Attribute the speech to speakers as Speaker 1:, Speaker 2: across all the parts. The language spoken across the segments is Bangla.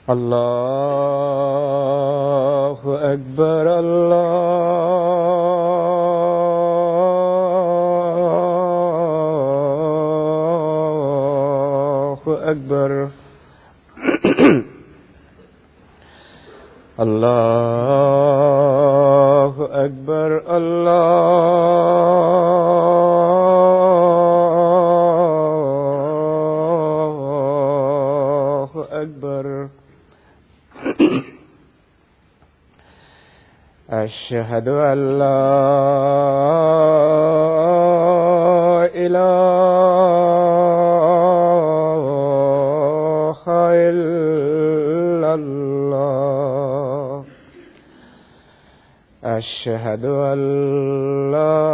Speaker 1: الله أكبر الله أكبر الله أكبر الله أكبر أشهد أن لا إله إلا الله أشهد أن لا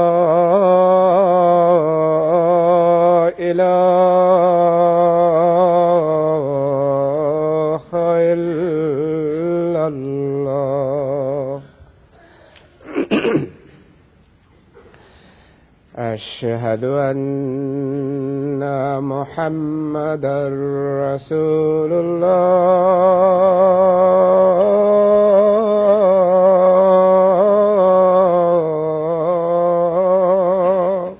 Speaker 1: إله إلا الله أشهد أن محمدًا رسول الله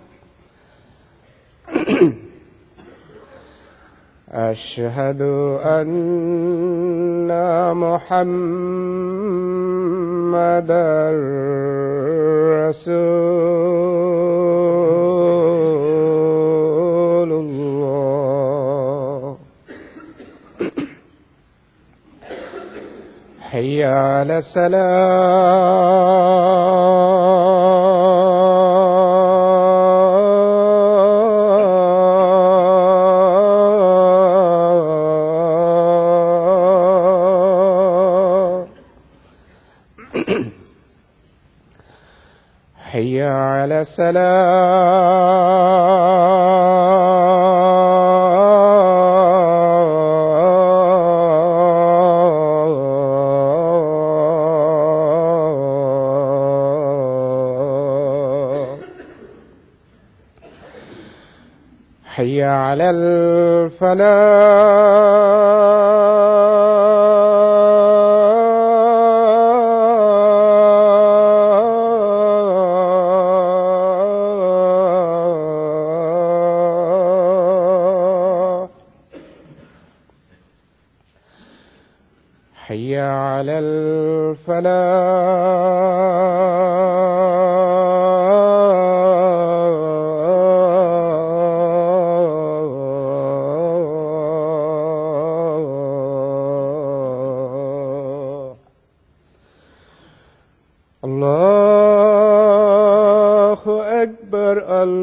Speaker 1: أشهد أن محمدًا رسول الله حي على الصلاة حي على السلام حي على الفلاح حي على الفلاح الله أكبر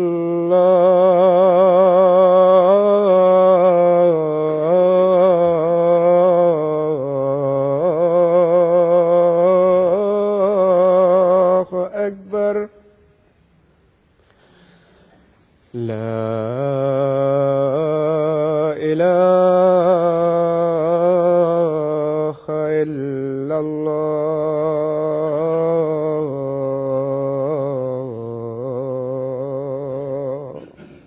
Speaker 1: الله أكبر لا إله إلا الله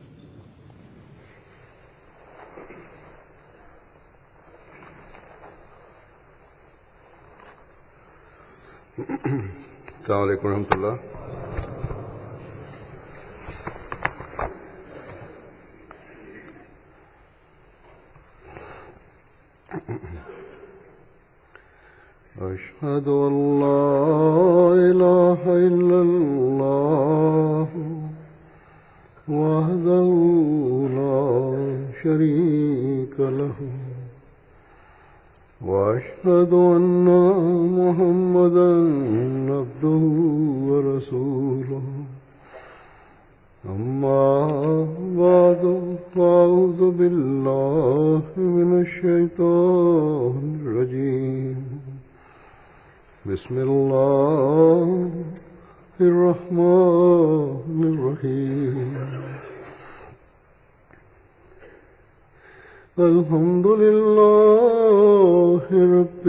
Speaker 2: السلام عليكم ورحمة الله. أشهد أن لا إله إلا الله وحده لا شريك له وأشهد أن محمدًا عبده ورسوله أما بعد فأعوذ بالله من الشيطان الرجيم بسم الله الرحمن الرحيم الحمد لله رب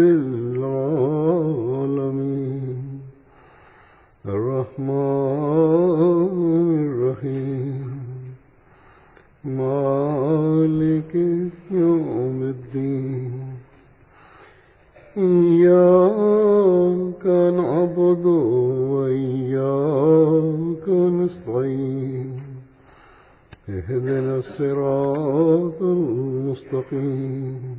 Speaker 2: العالمين الرحمن الرحيم مالك يوم الدين إياك نعبد وإياك نستعين اهدنا الصراط المستقيم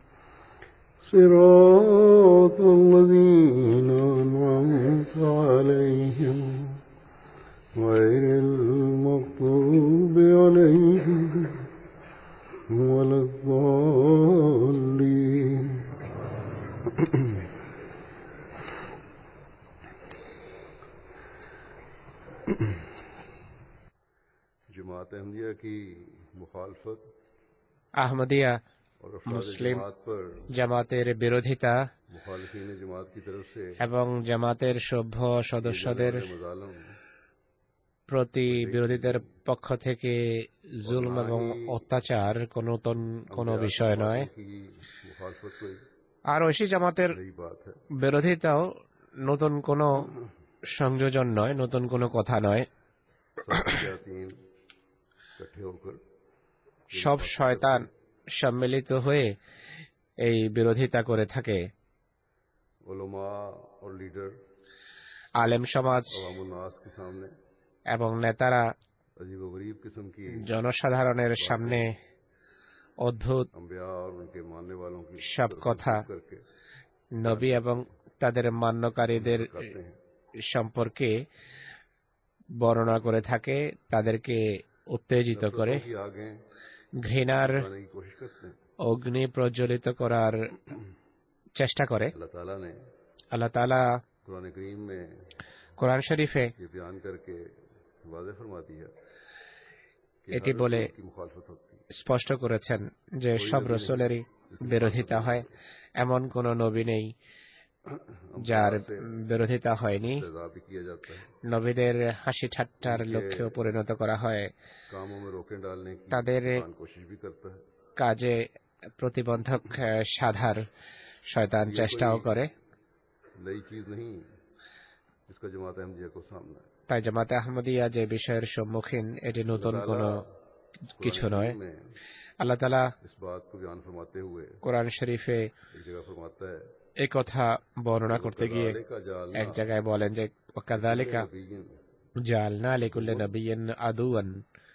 Speaker 2: صراط الذين أنعمت عليهم غير المغضوب عليهم ولا الضالين जमात अहमदिया की मुखालफत
Speaker 1: আহমদিয়া
Speaker 2: और अफराद
Speaker 1: मुस्लिम
Speaker 2: जमात पर
Speaker 1: জামাতের বিরোধিতা
Speaker 2: मुखालिफिन जमात की तरफ से
Speaker 1: এবং জামাতের সভ্য সদস্যদের
Speaker 2: मजालम
Speaker 1: প্রতি বিরোধীদের পক্ষ থেকে জুলম এবং অত্যাচার নতুন কোনো বিষয় নয়।
Speaker 2: की मुखालफत कोई
Speaker 1: আর ঐশী জামাতের
Speaker 2: नई बात है।
Speaker 1: বিরোধিতাও নতুন কোনো সংযোজন নয়, নতুন কোনো কথা নয়।
Speaker 2: सब शयातीन इकट्ठे होकर
Speaker 1: সব শয়তান সম্মিলিত হয়ে এই বিরোধিতা করে থাকে।
Speaker 2: उलमा और लीडर
Speaker 1: আলেম সমাজ
Speaker 2: अवामुन्नास के सामने
Speaker 1: এবং নেতারা
Speaker 2: अजीब व गरीब किस्म की
Speaker 1: জনসাধারণের সামনে অদ্ভুত
Speaker 2: अंबिया और उनके मानने वालों की
Speaker 1: सब কথা
Speaker 2: करके
Speaker 1: নবী এবং তাদের মান্যকারীদের
Speaker 2: कहते हैं
Speaker 1: সম্পর্কে বর্ণনা করে থাকে, তাদেরকে উত্তেজিত করে,
Speaker 2: कि आगे
Speaker 1: ঘৃণার
Speaker 2: आने की कोशिश करते हैं।
Speaker 1: অগ্নি প্রজ্বলিত করার চেষ্টা করে।
Speaker 2: अल्लाह ताला ने
Speaker 1: আল্লাহ তাআলা
Speaker 2: कुरान करीम में
Speaker 1: কোরআন শরীফে
Speaker 2: ये बयान करके वाज़ेह फरमा दिया कि
Speaker 1: এটি
Speaker 2: हर
Speaker 1: বলে
Speaker 2: रसूल की मुखालफत होती है।
Speaker 1: স্পষ্ট করেছেন যে সব রসুলেরই বিরোধিতা হয়, এমন কোন নবী নেই যার বিরোধিতা হয়নি।
Speaker 2: सजा भी किया जाता है,
Speaker 1: নবীদের হাসি ঠাট্টার লক্ষ্যে পরিণত করা হয়,
Speaker 2: कामों में रोकें डालने की
Speaker 1: তাদের
Speaker 2: कुरान कोशिश भी करता है।
Speaker 1: কাজে প্রতিবন্ধক সাধার শয়তান চেষ্টাও করে।
Speaker 2: नई चीज नहीं जिसका जमात अहमदिया को सामना है।
Speaker 1: তাই জামাতে আহমদিয়া যে বিষয়ের সম্মুখীন, এটি নতুন কোনো কিছু নয়।
Speaker 2: में
Speaker 1: আল্লাহ তাআলা
Speaker 2: इस बात को बयान फरमाते हुए
Speaker 1: কোরআন শরীফে
Speaker 2: एक जगह फरमाता है
Speaker 1: এই কথা বর্ণনা করতে গিয়ে
Speaker 2: का जालना
Speaker 1: এক জায়গায় বলেন যে ওয়াকাযালিকা
Speaker 2: नबीय्यिन
Speaker 1: জাআলনা লিকুল্লি নাবিয়্যিন আদুওয়ান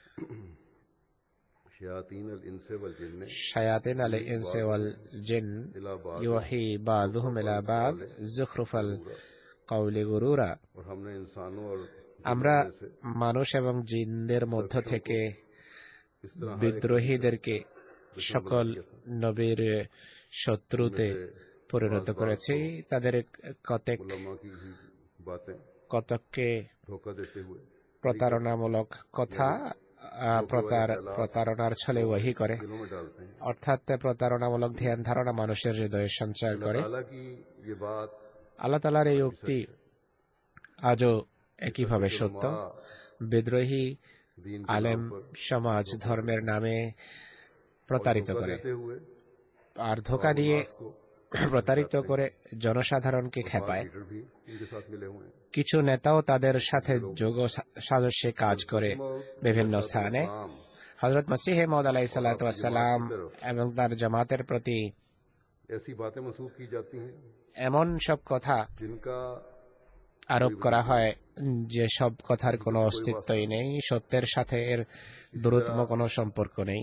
Speaker 2: शयातीन अल इंस वल जिन्न
Speaker 1: শায়াতিন আল ইনসি ওয়াল জিন
Speaker 2: इला बाद
Speaker 1: ইউহি বাযুহুম ইলা বায যুখরুফাল কাওলি গুরুরা।
Speaker 2: और हमने इंसानों और
Speaker 1: আমরা
Speaker 2: जिन्नों में से
Speaker 1: মানুষ এবং জিনদের মধ্য থেকে
Speaker 2: इस तरह हर एक
Speaker 1: বিদ্রোহীদেরকে সকল নবীর শত্রুতে পরিণত করেছি, তাদের
Speaker 2: उलमा की ही बातें
Speaker 1: কতককে
Speaker 2: धोखा देते हुए
Speaker 1: প্রতারণামূলক কথা প্রতারণার ছলে ওয়াহি করে,
Speaker 2: दिलों में डालते हैं।
Speaker 1: অর্থাৎ প্রতারণামূলক ধ্যান ধারণা মানুষের হৃদয়ে সঞ্চার করে।
Speaker 2: ताला की ये बात
Speaker 1: আল্লাহ তাআলার এই উক্তি আজও একইভাবে সত্য। বিদ্রোহী
Speaker 2: दीन
Speaker 1: আলেম সমাজ ধর্মের নামে প্রতারিত করে
Speaker 2: देते हुए
Speaker 1: আর ধোঁকা দিয়ে
Speaker 2: को
Speaker 1: প্রতারিত করে জনসাধারণকে খেপায়।
Speaker 2: लीडर भी इनके साथ मिले हुए हैं।
Speaker 1: কিছু নেতাও তাদের সাথে যোগ সাদস্যে কাজ করে বিভিন্ন স্থানে। হযরত মসিহ মাউদ আলাইহিস সালাতু ওয়াস সালাম এবং তার জামাতের প্রতি
Speaker 2: ऐसी बातें मंसूब की जाती हैं
Speaker 1: এমন সব কথা
Speaker 2: जिनका
Speaker 1: আরোপ করা হয় যে সব কথার কোনো অস্তিত্বই নেই, সত্যের সাথে এর দূরতম কোনো সম্পর্ক নেই।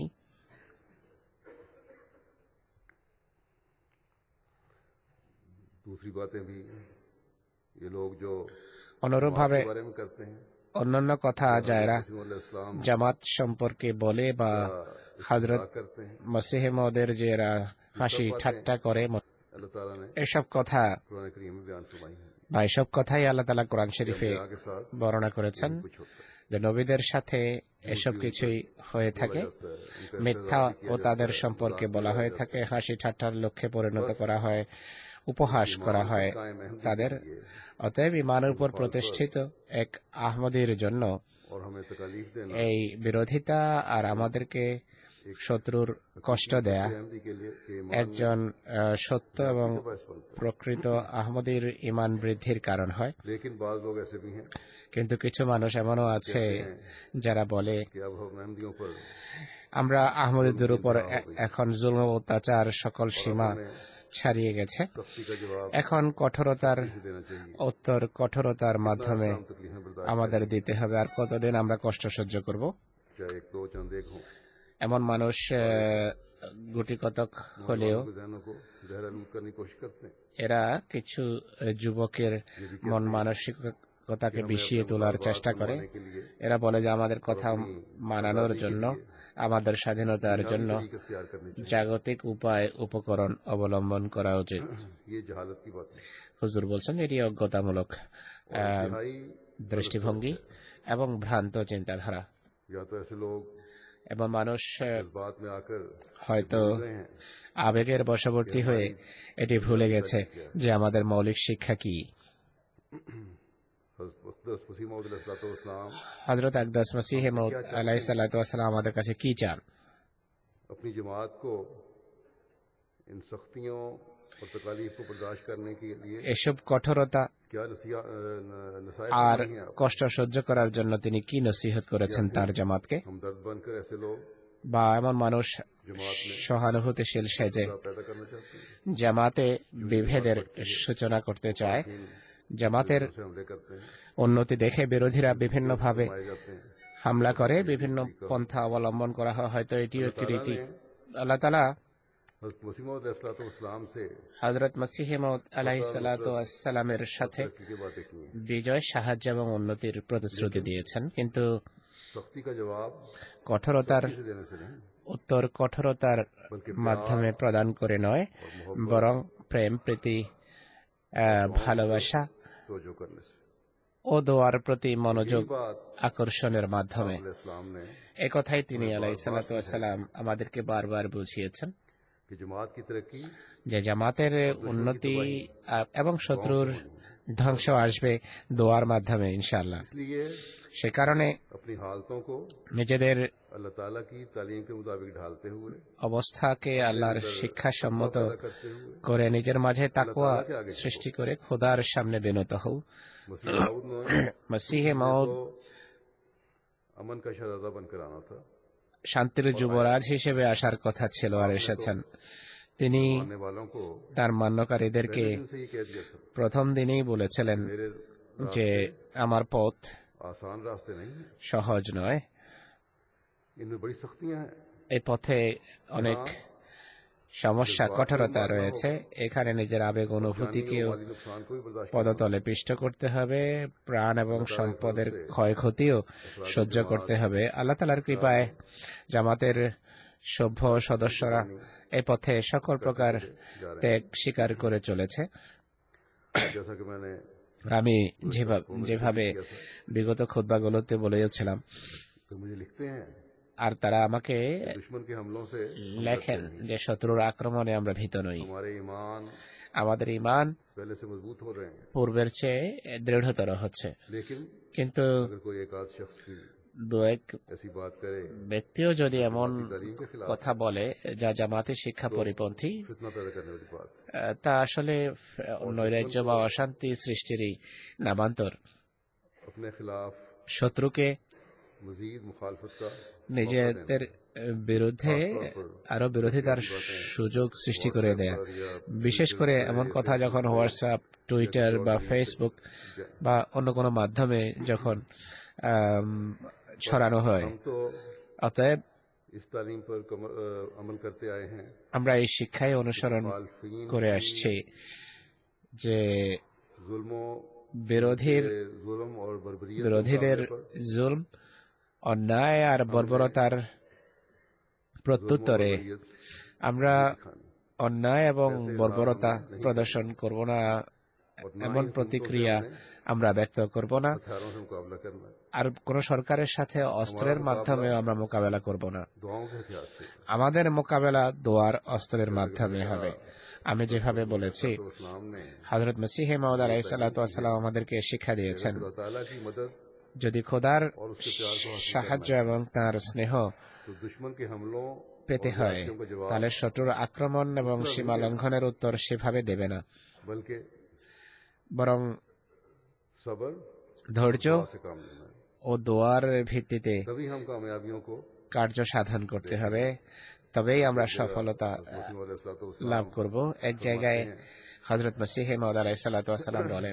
Speaker 2: दूसरी बातें भी ये लोग जो
Speaker 1: অনুরূপভাবে
Speaker 2: बारे में करते हैं
Speaker 1: অন্যান্য কথা যারা
Speaker 2: इस्लाम
Speaker 1: জামাত সম্পর্কে বলে বা হযরত
Speaker 2: करते हैं।
Speaker 1: মসিহ মাউদের যারা হাসি ঠাট্টা করে,
Speaker 2: अल्लाह ताला ने
Speaker 1: এসব কথা
Speaker 2: कुरान करीम में बयान फरमाई है।
Speaker 1: বা এসব কথাই আল্লাহ তাআলা কোরআন শরীফে
Speaker 2: अंबिया के साथ
Speaker 1: বর্ণনা করেছেন
Speaker 2: कुछ होता है,
Speaker 1: যে নবীদের সাথে এসব কিছুই হয়ে থাকে,
Speaker 2: होता है। उनका
Speaker 1: মিথ্যা ও তাদের সম্পর্কে বলা হয়ে থাকে, হাসি ঠাট্টার লক্ষ্যে পরিণত করা হয়, উপহাস করা হয় তাদের। অতএব ইমানের উপর প্রতিষ্ঠিত এক আহমদীর জন্য
Speaker 2: और हमें तकलीफ देना
Speaker 1: এই বিরোধিতা আর আমাদেরকে শত্রুর কষ্ট দেয়া
Speaker 2: अहमदी के लिए के ईमान
Speaker 1: একজন সত্য এবং
Speaker 2: का बायस बनता
Speaker 1: প্রকৃত আহমদীর ইমান বৃদ্ধির কারণ হয়।
Speaker 2: है। लेकिन बाज लोग ऐसे भी हैं
Speaker 1: কিন্তু কিছু মানুষ এমনও আছে যারা বলে
Speaker 2: कि अब हम अहमदियों पर
Speaker 1: আমরা আহমদীদের উপর এখন জুলম ও অত্যাচার সকল সীমা ছাড়িয়ে গেছে।
Speaker 2: सख्ती का जवाब
Speaker 1: এখন কঠোরতার
Speaker 2: से देना चाहिए।
Speaker 1: উত্তর কঠোরতার মাধ্যমে
Speaker 2: हम तकलीफें बर्दाश्त
Speaker 1: আমাদের দিতে হবে। আর কতদিন আমরা কষ্ট সহ্য করব?
Speaker 2: चाहे एक दो चंद एक हों,
Speaker 1: এমন মানুষ গুটি কতক হলেও
Speaker 2: नौजवानों के जहनों को जहरालूद करने की कोशिश करते हैं।
Speaker 1: এরা কিছু যুবকের মন মানসিকতাকে বিষিয়ে তোলার চেষ্টা করে।
Speaker 2: के लिए
Speaker 1: এরা বলে যে আমাদের কথা মানানোর জন্য, আমাদের স্বাধীনতার জন্য
Speaker 2: तरीके इख्तियार करने
Speaker 1: জাগতিক উপায় উপকরণ অবলম্বন করা উচিত।
Speaker 2: चाहिए। ये जहालत की बात है।
Speaker 1: হুজুর বলছেন এটি অজ্ঞতামূলক
Speaker 2: इंतहाई
Speaker 1: দৃষ্টিভঙ্গি এবং ভ্রান্ত চিন্তাধারা।
Speaker 2: या तो ऐसे लोग
Speaker 1: এবং মানুষ
Speaker 2: इस बात में आकर
Speaker 1: হয়তো
Speaker 2: गए हैं
Speaker 1: আবেগের বশবর্তী হয়ে এটি ভুলে গেছে যে আমাদের মৌলিক শিক্ষা কি।
Speaker 2: हज़रत मसीह मौऊद अलैहिस्सलाम
Speaker 1: হযরত আকদাস মসিহ মউদ আলাইহিস সালাতু ওয়াস সালাম আমাদের কাছে কি চান?
Speaker 2: अपनी जमात को इन सख्तियों और तकालीफ को बर्दाश्त करने के लिए
Speaker 1: এসব কঠোরতা
Speaker 2: क्या नसाइह
Speaker 1: আর
Speaker 2: नहीं है।
Speaker 1: কষ্ট সহ্য করার জন্য তিনি কি নসিহত করেছেন তার জামাতকে?
Speaker 2: हमदर्द बनकर ऐसे लोग
Speaker 1: বা এমন মানুষ সহানুভূতিশীল সেজে
Speaker 2: पैदा करना चाहते हैं,
Speaker 1: জামাতে বিভেদের সূচনা করতে চায়, জামাতের
Speaker 2: से हमले करते हैं,
Speaker 1: উন্নতি দেখে বিরোধীরা বিভিন্নভাবে
Speaker 2: पाए जाते हैं।
Speaker 1: হামলা করে, বিভিন্ন পন্থা অবলম্বন করা হয়। হয়তো এটিও একটি রীতি। আল্লাহ তাআলা
Speaker 2: हज़रत मसीह मौऊद अलैहिस्सलाम से
Speaker 1: হযরত মসিহ মউদ আলাইহিস সালাতু ওয়াস সালামের সাথে
Speaker 2: तरक्की की बातें की हैं।
Speaker 1: বিজয়, সাহায্য এবং উন্নতির প্রতিশ্রুতি দিয়েছেন, কিন্তু
Speaker 2: सख्ती का जवाब
Speaker 1: কঠোরতার
Speaker 2: किसी देने से नहीं,
Speaker 1: উত্তর কঠোরতার মাধ্যমে প্রদান করে নয়, বরং প্রেম, প্রীতি, ভালোবাসা
Speaker 2: तो जो करने से।
Speaker 1: ও দোয়ার প্রতি মনোযোগ
Speaker 2: ये बात
Speaker 1: আকর্ষণের মাধ্যমে।
Speaker 2: इस्लाम ने
Speaker 1: এই কথাই তিনি আলাইহিস সালাতু ওয়াস সালাম আমাদেরকে বারবার বুঝিয়েছেন
Speaker 2: कि जमात की तरक्की
Speaker 1: যে জামাতের উন্নতি এবং শত্রুর ধ্বংস আসবে দোয়ার মাধ্যমে ইনশাআল্লাহ।
Speaker 2: इसलिए
Speaker 1: সে কারণে
Speaker 2: अपनी हालतों को
Speaker 1: নিজেদের
Speaker 2: अल्लाह ताला की तालीम के मुताबिक ढालते हुए,
Speaker 1: অবস্থাকে আল্লাহর শিক্ষা সম্মত
Speaker 2: करते हुए
Speaker 1: করে নিজের মাঝে তাকওয়া সৃষ্টি করে খোদার সামনে বিনত হও।
Speaker 2: मसीह मौऊद ने
Speaker 1: মসিহে মউদ
Speaker 2: तो अमन का शहजादा बनकर आना था।
Speaker 1: শান্তির যুবরাজ হিসেবে আসার কথা ছিল, আর এসেছেন। তিনি
Speaker 2: आने वालों को
Speaker 1: তার মান্যকারীদেরকে
Speaker 2: पहले दिन से ही कह दिया था,
Speaker 1: প্রথম দিনেই বলেছিলেন
Speaker 2: मेरे
Speaker 1: যে আমার পথ
Speaker 2: आसान रास्ते नहीं हैं,
Speaker 1: সহজ নয়,
Speaker 2: इनमें बड़ी सख्तियां हैं।
Speaker 1: এই পথে অনেক সমস্যা, কঠোরতা রয়েছে। এখানে নিজের আবেগ অনুভূতিকেও
Speaker 2: माली नुकसान को भी बर्दाश्त
Speaker 1: পদতলে পিষ্ট করতে হবে, প্রাণ এবং সম্পদের ক্ষয়ক্ষতিও সহ্য করতে হবে। আল্লাহ তাআলার কৃপায় জামাতের সভ্য সদস্যরা এই পথে সকল প্রকার ত্যাগ স্বীকার করে চলেছে।
Speaker 2: जैसा कि मैंने
Speaker 1: আমি যেভাবে বিগত খুতবাগুলোতে বলেছিলাম,
Speaker 2: तो मुझे लिखते हैं
Speaker 1: আর তারা আমাকে
Speaker 2: दुश्मन के हमलों से
Speaker 1: লেখেন যে শত্রুর আক্রমণে আমরা ভীত নই,
Speaker 2: हमारे ईमान
Speaker 1: আমাদের ঈমান
Speaker 2: पहले से मजबूत हो रहे हैं।
Speaker 1: পূর্বের চেয়ে দৃঢ়তর হচ্ছে।
Speaker 2: लेकिन
Speaker 1: কিন্তু
Speaker 2: अगर कोई एक आध शख्स की
Speaker 1: দু এক
Speaker 2: ऐसी बात करे
Speaker 1: ব্যক্তিও যদি এমন
Speaker 2: तालीम के खिलाफ
Speaker 1: কথা বলে যা জামাতি শিক্ষা পরিপন্থী,
Speaker 2: फितना पैदा करने वाली बात है।
Speaker 1: তা আসলে নৈরাজ্য বা অশান্তি সৃষ্টিরই নামান্তর।
Speaker 2: अपने खिलाफ
Speaker 1: শত্রুকে
Speaker 2: मजीद मुखालफत का
Speaker 1: নিজেদের বিরুদ্ধে আরো বিরোধিতার সুযোগ সৃষ্টি করে দেয়া, বিশেষ করে এমন কথা যখন হোয়াটসঅ্যাপ, টুইটার বা ফেসবুক বা অন্য কোনো মাধ্যমে যখন ছড়ানো হয়।
Speaker 2: हम तो
Speaker 1: অতএব
Speaker 2: इस तालीम पर अमल करते आए हैं।
Speaker 1: আমরা এই শিক্ষায় অনুসরণ
Speaker 2: मुखालफीन
Speaker 1: করে আসছি যে
Speaker 2: जुल्मों जुल्म और बर्बरियत
Speaker 1: বিরোধীদের জুলম, অন্যায় আর বর্বরতার প্রত্যুত্তরে আমরা অন্যায় এবং বর্বরতা প্রদর্শন করব না, এমন প্রতিক্রিয়া আমরা ব্যক্ত করব না।
Speaker 2: हथियारों से मुकाबला करना,
Speaker 1: আর কোন সরকারের সাথে অস্ত্রের মাধ্যমে আমরা মোকাবেলা করব না।
Speaker 2: दुआओं के हथियार से।
Speaker 1: আমাদের মোকাবেলা দোয়ার অস্ত্রের মাধ্যমে হবে। আমি যেভাবে বলেছি,
Speaker 2: तो इस्लाम ने
Speaker 1: হযরত মসিহ মাউদ আলাইহিস সালাতু ওয়াস সালাম আমাদেরকে শিক্ষা দিয়েছেন,
Speaker 2: खुदा ताला की मदद
Speaker 1: যদি খোদার সাহায্য এবং তার স্নেহ
Speaker 2: तो दुश्मन के हमलों
Speaker 1: পেতে হয় তাহলে শত্রুর আক্রমণ এবং সীমা লঙ্ঘনের উত্তর সেভাবে দেবে না,
Speaker 2: बल्कि
Speaker 1: বরং
Speaker 2: सब्र
Speaker 1: ধৈর্য
Speaker 2: से काम लेना है।
Speaker 1: ও দোয়ার ভিত্তিতে
Speaker 2: तभी हम कामयाबियों को
Speaker 1: কার্য সাধন করতে হবে। তবেই আমরা
Speaker 2: एक जगह
Speaker 1: সফলতা
Speaker 2: मसीह
Speaker 1: লাভ
Speaker 2: अलैहिस्सलाम
Speaker 1: করব। এক
Speaker 2: फरमाते
Speaker 1: জায়গায়
Speaker 2: हैं,
Speaker 1: হযরত মসিহ মাউদ আলাইহিস সালাতু ওয়াস সালাম বলেন,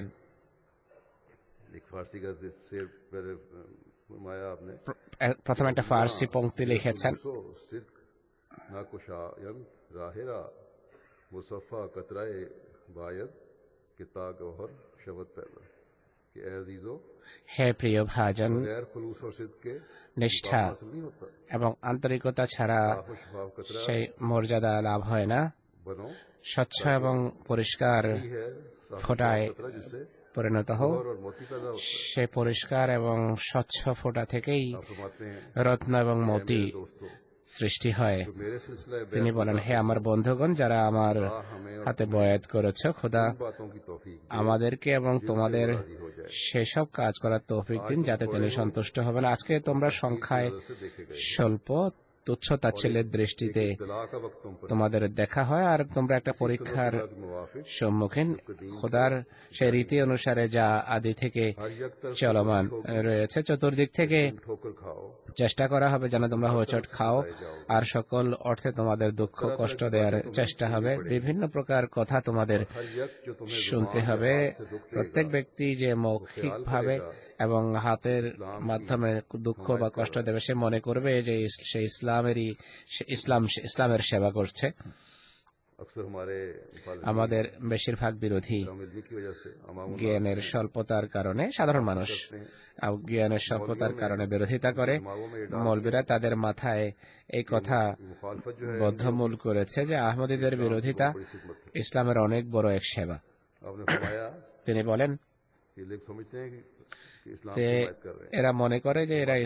Speaker 2: एक फारसी का शेर पहले फरमाया आपने
Speaker 1: প্রথমে একটা ফার্সি পংক্তি লিখেছেন,
Speaker 2: सिद्क नाकुशायंत राहिरा मुसफ़ा कतराए बायद के तागहर शबत पैदा कि ए अजीजो
Speaker 1: হে প্রিয় ভাজন,
Speaker 2: बगैर खुलूस और सिद्क के
Speaker 1: নিষ্ঠা
Speaker 2: मुकाम हासिल नहीं होता।
Speaker 1: এবং আন্তরিকতা ছাড়া
Speaker 2: साफ और शफाफ कतरा
Speaker 1: সেই মর্যাদা লাভ হয় না।
Speaker 2: बनो,
Speaker 1: স্বচ্ছ এবং পরিষ্কার
Speaker 2: यही है साफ और
Speaker 1: ফোঁটায়
Speaker 2: शफाफ कतरा जिससे
Speaker 1: পরিণত হও।
Speaker 2: गौहर और मोती पैदा होता है।
Speaker 1: সে পরিষ্কার এবং স্বচ্ছ ফোঁটা থেকেই
Speaker 2: आप फरमाते हैं,
Speaker 1: রত্ন এবং
Speaker 2: "ए
Speaker 1: মতি
Speaker 2: मेरे दोस्तों,
Speaker 1: সৃষ্টি হয়।
Speaker 2: जो मेरे सिलसिला
Speaker 1: তিনি বলেন, হে আমার বন্ধুগণ, যারা আমার
Speaker 2: हमें और
Speaker 1: হাতে বয়াত করেছ, খোদা
Speaker 2: उन बातों की तौफीक दे
Speaker 1: আমাদেরকে এবং তোমাদের
Speaker 2: राजी हो जाए।
Speaker 1: সেসব কাজ করার তৌফিক দিন যাতে তিনি সন্তুষ্ট হবেন। আজকে তোমরা সংখ্যায়
Speaker 2: नजर से देखे गए
Speaker 1: স্বল্প, তুচ্ছ তাচ্ছিল্যের দৃষ্টিতে
Speaker 2: इत्तला का वक्त तुम पर
Speaker 1: তোমাদের দেখা হয়, আর তোমরা একটা পরীক্ষার
Speaker 2: के मुवाफिक
Speaker 1: সম্মুখীন। খোদার সেই রীতি অনুসারে যা আদি থেকে
Speaker 2: हर एक तरफ
Speaker 1: চলমান রয়েছে, চতুর্দিক থেকে
Speaker 2: ठोकर खाओ,
Speaker 1: চেষ্টা করা হবে যেন তোমরা হোঁচট খাও, আর সকল অর্থে তোমাদের দুঃখ কষ্ট দেওয়ার চেষ্টা হবে। বিভিন্ন প্রকার কথা তোমাদের
Speaker 2: हर एक जो तुम्हें
Speaker 1: শুনতে হবে। প্রত্যেক ব্যক্তি যে মৌখিকভাবে এবং হাতের মাধ্যমে দুঃখ বা কষ্ট দেবে, সে মনে করবে যে সে ইসলামের সেবা করছে।
Speaker 2: अक्सर हमारे मुखालिफिन
Speaker 1: আমাদের বেশিরভাগ বিরোধী
Speaker 2: कम इल्मी की वजह से अमाम
Speaker 1: জ্ঞানের স্বল্পতার কারণে, সাধারণ মানুষ জ্ঞানের স্বল্পতার কারণে বিরোধিতা করে। মৌলবীরা তাদের মাথায় এই কথা
Speaker 2: मुखालफत जो है
Speaker 1: বদ্ধমূল করেছে যে আহমদীদের বিরোধিতা
Speaker 2: बड़ी खिदमत है।
Speaker 1: ইসলামের অনেক বড় এক সেবা।
Speaker 2: आपने फरमाया
Speaker 1: তিনি বলেন
Speaker 2: कि लोग समझते हैं कि इस्लाम
Speaker 1: যে
Speaker 2: की हिमायत कर रहे हैं।
Speaker 1: এরা মনে করে যে এরা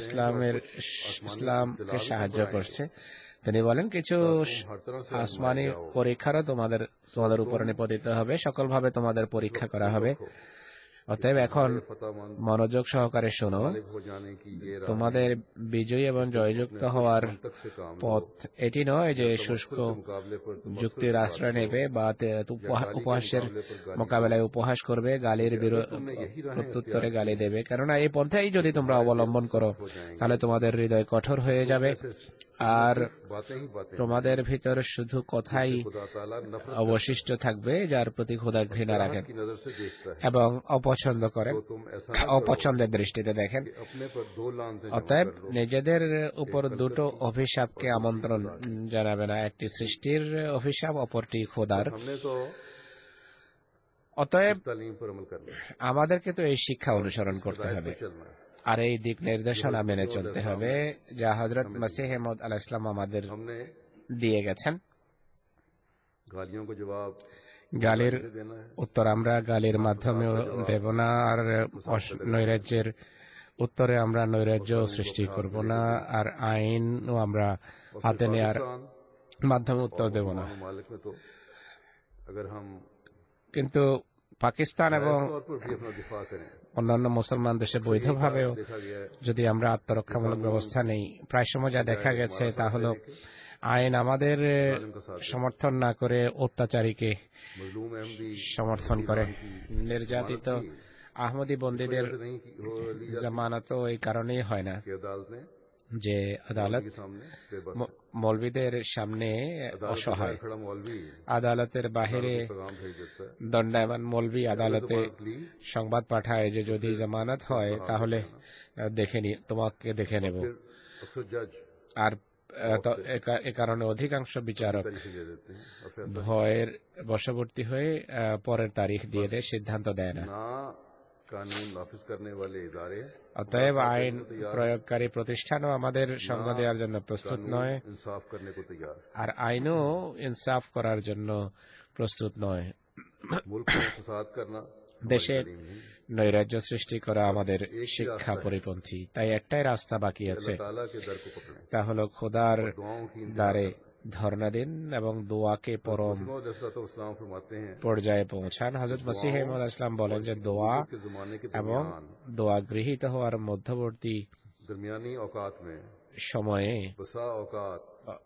Speaker 1: ইসলামকে সাহায্য করছে। তিনি বলেন, কিছু
Speaker 2: हर तरह से
Speaker 1: আসমানি পরীক্ষারও তোমাদের উপর নিপতিত হবে, সকলভাবে তোমাদের পরীক্ষা করা হবে। অতএব এখন
Speaker 2: फतामंद
Speaker 1: মনোযোগ সহকারে শোনো,
Speaker 2: गालिब हो जाने की ये राह
Speaker 1: তোমাদের বিজয়ী এবং জয়যুক্ত হওয়ার
Speaker 2: तक से काम
Speaker 1: পথ এটি নয় যে শুষ্ক
Speaker 2: मुकाबले पर
Speaker 1: যুক্তির আশ্রয় নেবে বা উপহাসের মোকাবেলায় উপহাস করবে, গালির প্রত্যুত্তরে গালি দেবে। কেননা এই পন্থাই যদি তোমরা অবলম্বন করো, তাহলে তোমাদের হৃদয় কঠোর হয়ে যাবে, আর
Speaker 2: बातें ही बातें
Speaker 1: তোমাদের ভিতর শুধু কথাই
Speaker 2: खुदा ताला नफरत
Speaker 1: অবশিষ্ট থাকবে, যার প্রতি খোদা ঘৃণা রাখেন
Speaker 2: की नजर से देखता है।
Speaker 1: এবং অপছন্দ করেন,
Speaker 2: तो तुम ऐसा न
Speaker 1: অপছন্দের দৃষ্টিতে দেখেন।
Speaker 2: कि अपने पर दो लानतें जमा
Speaker 1: অতএব
Speaker 2: कर लो।
Speaker 1: নিজেদের উপর দুটো অভিশাপকে আমন্ত্রণ জানাবে না, একটি সৃষ্টির অভিশাপ, অপরটি খোদার।
Speaker 2: हमने तो
Speaker 1: অতএব
Speaker 2: इस तालीम पर अमल करना है,
Speaker 1: আমাদেরকে তো এই শিক্ষা অনুসরণ করতে
Speaker 2: हिदायत
Speaker 1: হবে
Speaker 2: पर चलना है।
Speaker 1: আর এই দিক নির্দেশনা মেনে চলতে হবে যা হযরত মসিহ মাউদ আলাইহিস সালাম আমাদের
Speaker 2: हमने
Speaker 1: দিয়ে গেছেন।
Speaker 2: गालियों को जवाब
Speaker 1: গালির
Speaker 2: से देना है।
Speaker 1: উত্তর আমরা গালির মাধ্যমে দেব না, আর নৈরাজ্যের উত্তরে আমরা নৈরাজ্য সৃষ্টি করব না, আর আইনও আমরা হাতে নেওয়ার মাধ্যমে উত্তর দেব না।
Speaker 2: ममालिक में तो अगर हम
Speaker 1: কিন্তু পাকিস্তান এবং
Speaker 2: इस तौर पर भी अपना दिफा करें,
Speaker 1: অন্যান্য মুসলমান দেশে বৈধভাবেও
Speaker 2: देखा गया है
Speaker 1: যদি আমরা আত্মরক্ষামূলক ব্যবস্থা নেই, প্রায় সময় যা দেখা গেছে তা হলো আইন আমাদের সমর্থন না করে অত্যাচারীকে
Speaker 2: मजलूम अहमदी
Speaker 1: সমর্থন করে। নির্যাতিত আহমদী বন্দীদের
Speaker 2: से नहीं की हो ली
Speaker 1: জামানত এই কারণেই হয় না
Speaker 2: कि अदालतें
Speaker 1: যে আদালত
Speaker 2: के सामने बेबस है।
Speaker 1: মৌলবীদের সামনে
Speaker 2: अदालत के
Speaker 1: অসহায়।
Speaker 2: बाहर खड़ा मौलवी
Speaker 1: আদালতের বাহিরে
Speaker 2: पैगाम भेज देता है,
Speaker 1: দণ্ডায়মান মৌলবী আদালতে
Speaker 2: जमानत ली
Speaker 1: সংবাদ পাঠায় যে যদি জামানত হয় তাহলে তোমাকে দেখে নেব।
Speaker 2: फिर अक्सर जज
Speaker 1: আর এ কারণে অধিকাংশ বিচারক
Speaker 2: तारीखें दे देते हैं और फैसला
Speaker 1: ভয়ের বশবর্তী হয়ে পরের তারিখ দিয়ে দেয়, সিদ্ধান্ত দেয় না।
Speaker 2: ना कानून नाफिज करने वाले इदारे
Speaker 1: অতএব আইন প্রয়োগকারী প্রতিষ্ঠানও আমাদের সঙ্গ দেওয়ার জন্য প্রস্তুত নয়,
Speaker 2: इंसाफ करने को तैयार।
Speaker 1: আর আইনও ইনসাফ করার জন্য প্রস্তুত নয়।
Speaker 2: मुल्क में फसाद करना
Speaker 1: দেশে নৈরাজ্য সৃষ্টি করা আমাদের শিক্ষা পরিপন্থী। তাই একটাই রাস্তা বাকি আছে,
Speaker 2: ताला के दर को पकड़ें,
Speaker 1: তা হলো খোদার
Speaker 2: दुआओं की
Speaker 1: দ্বারে ধর্ণা দিন এবং দোয়াকে পরম
Speaker 2: इस्लाम फरमाते हैं
Speaker 1: পর্যায়ে পৌঁছান। হযরত মসিহ মাউদ ইসলাম বলেন যে দোয়া
Speaker 2: के जमाने के
Speaker 1: এবং দোয়া গৃহীত হওয়ার মধ্যবর্তী
Speaker 2: दरमियानी औकात में
Speaker 1: সময়ে
Speaker 2: बसा औकात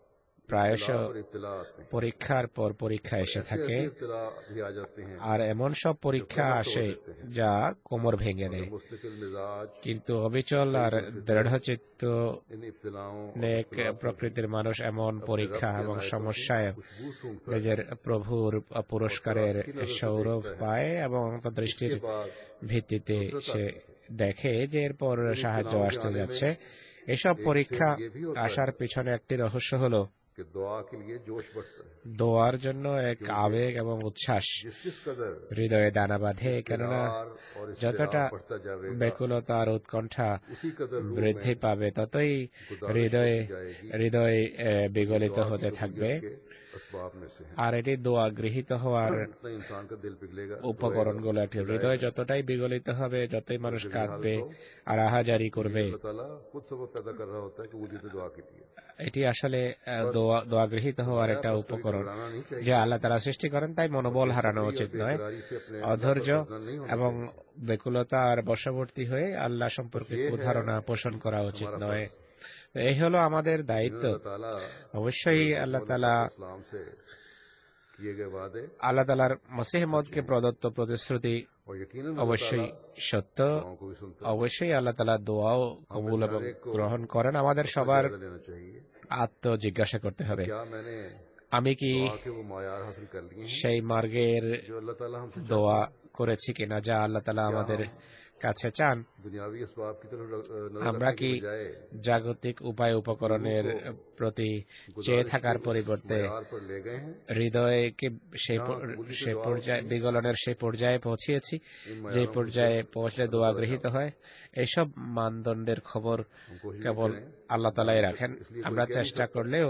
Speaker 1: প্রায়শ
Speaker 2: इब्तिला पर इब्तिला आते हैं,
Speaker 1: পরীক্ষার পর পরীক্ষা এসে
Speaker 2: ऐसे
Speaker 1: থাকে,
Speaker 2: ऐसे इब्तिला भी आ जाते हैं
Speaker 1: আর এমন সব পরীক্ষা আসে যা কোমর ভেঙে
Speaker 2: मगर
Speaker 1: দেয়।
Speaker 2: मुस्तकिल मिजाज
Speaker 1: কিন্তু অবিচল আর দৃঢ়চিত্ত
Speaker 2: इन इब्तिलाओं और
Speaker 1: নেক
Speaker 2: मुश्किलात में
Speaker 1: প্রকৃতির মানুষ এমন
Speaker 2: अपने
Speaker 1: পরীক্ষা
Speaker 2: रब की
Speaker 1: এবং
Speaker 2: इनायतों की
Speaker 1: সমস্যায়
Speaker 2: खुशबू सूंघता है।
Speaker 1: নিজের প্রভুর পুরস্কারের
Speaker 2: सरासती नजर से
Speaker 1: সৌরভ
Speaker 2: देखता है।
Speaker 1: পায় এবং অন্তর্দৃষ্টির
Speaker 2: इसके बाद
Speaker 1: ভিত্তিতে
Speaker 2: नुसरत
Speaker 1: সে
Speaker 2: आती है।
Speaker 1: দেখে যে এরপর
Speaker 2: इन
Speaker 1: সাহায্য
Speaker 2: इब्तिलाओं के
Speaker 1: আসতে
Speaker 2: आने
Speaker 1: যাচ্ছে।
Speaker 2: में
Speaker 1: এসব
Speaker 2: एक
Speaker 1: পরীক্ষা
Speaker 2: सिर ये भी होता
Speaker 1: আসার
Speaker 2: है
Speaker 1: পিছনে একটি রহস্য হলো
Speaker 2: कि दुआ के लिए जोश बढ़ता है,
Speaker 1: দোয়ার জন্য এক আবেগ এবং উচ্ছ্বাস
Speaker 2: जिस जिस कदर
Speaker 1: হৃদয়ে দানা বাঁধে। কেননা
Speaker 2: इस्तरार और
Speaker 1: যতটা
Speaker 2: इस्तराब बढ़ता जाएगा
Speaker 1: ব্যাকুলতা আর উৎকণ্ঠা
Speaker 2: उसी कदर रूह
Speaker 1: বৃদ্ধি
Speaker 2: में
Speaker 1: পাবে, ততই
Speaker 2: गुदारिश
Speaker 1: হৃদয়
Speaker 2: होती जाएगी।
Speaker 1: হৃদয় বিগলিত
Speaker 2: दुआ की
Speaker 1: হতে থাকবে।
Speaker 2: कबूलियत के असबाब में से है।
Speaker 1: আর এটি দোয়া গৃহীত হওয়ার
Speaker 2: इतना इंसान का दिल पिघलेगा,
Speaker 1: উপকরণগুলো
Speaker 2: रोएगा,
Speaker 1: একটি। হৃদয়
Speaker 2: चिल्लाएगा।
Speaker 1: যতটাই বিগলিত হবে, যতই মানুষ
Speaker 2: जब ये
Speaker 1: কাঁদবে
Speaker 2: हालत हो,
Speaker 1: আর আহাজারি
Speaker 2: तो ये
Speaker 1: করবে,
Speaker 2: अल्लाह ताला खुद सबब पैदा कर रहा होता है कबूलियत दुआ के लिए।
Speaker 1: এটি আসলে
Speaker 2: बस
Speaker 1: দোয়া গৃহীত হওয়ার
Speaker 2: फरमाया
Speaker 1: একটা
Speaker 2: बस कभी
Speaker 1: উপকরণ
Speaker 2: घबराना नहीं
Speaker 1: যে
Speaker 2: चाहिए
Speaker 1: আল্লাহ তারা সৃষ্টি করেন, তাই মনোবল হারানো
Speaker 2: बेसब्री और
Speaker 1: উচিত নয়।
Speaker 2: बेकरारी से अपने अल्लाह पर
Speaker 1: অধৈর্য
Speaker 2: फजल नहीं होना
Speaker 1: এবং
Speaker 2: चाहिए।
Speaker 1: বেকুলতা আর বশবর্তী হয়ে আল্লাহ সম্পর্কে
Speaker 2: बस ये है
Speaker 1: কুধারণা পোষণ করা উচিত
Speaker 2: हमारा
Speaker 1: নয়।
Speaker 2: फर्ज।
Speaker 1: তো এই হলো আমাদের দায়িত্ব।
Speaker 2: अल्लाह ताला
Speaker 1: অবশ্যই আল্লাহ তালা
Speaker 2: इस्लाम से किए गए वादे
Speaker 1: আল্লাহ তালার মসিহ মওদকে প্রদত্ত প্রতিশ্রুতি
Speaker 2: और यकीनन
Speaker 1: অবশ্যই সত্য।
Speaker 2: दुआओं को भी सुनता है।
Speaker 1: অবশ্যই আল্লাহ তালা দোয়াও কবুল এবং গ্রহণ করেন। আমাদের সবার
Speaker 2: जायजा लेना चाहिए
Speaker 1: আত্ম জিজ্ঞাসা করতে হবে,
Speaker 2: क्या मैंने
Speaker 1: আমি কি
Speaker 2: दुआ के वो मायार हासिल कर लिए हैं
Speaker 1: সেই মার্গের
Speaker 2: जो अल्लाह ताला हमसे
Speaker 1: দোয়া করেছি কিনা যা আল্লাহ তালা আমাদের কাছে চান।
Speaker 2: दुनियावी असबाब की तरफ नजर
Speaker 1: আমরা
Speaker 2: रखने
Speaker 1: কি
Speaker 2: के बजाय
Speaker 1: জাগতিক উপায় উপকরণের প্রতি চেয়ে থাকার পরিবর্তে
Speaker 2: मायार पर ले गए हैं।
Speaker 1: হৃদয়কে সেই পর্যায়ে বিগলনের সেই পর্যায়ে পৌঁছিয়েছি যে পর্যায়ে পৌঁছলে দোয়া গৃহীত হয়। এইসব মানদণ্ডের খবর কেবল আল্লাহ তালাই রাখেন। আমরা চেষ্টা করলেও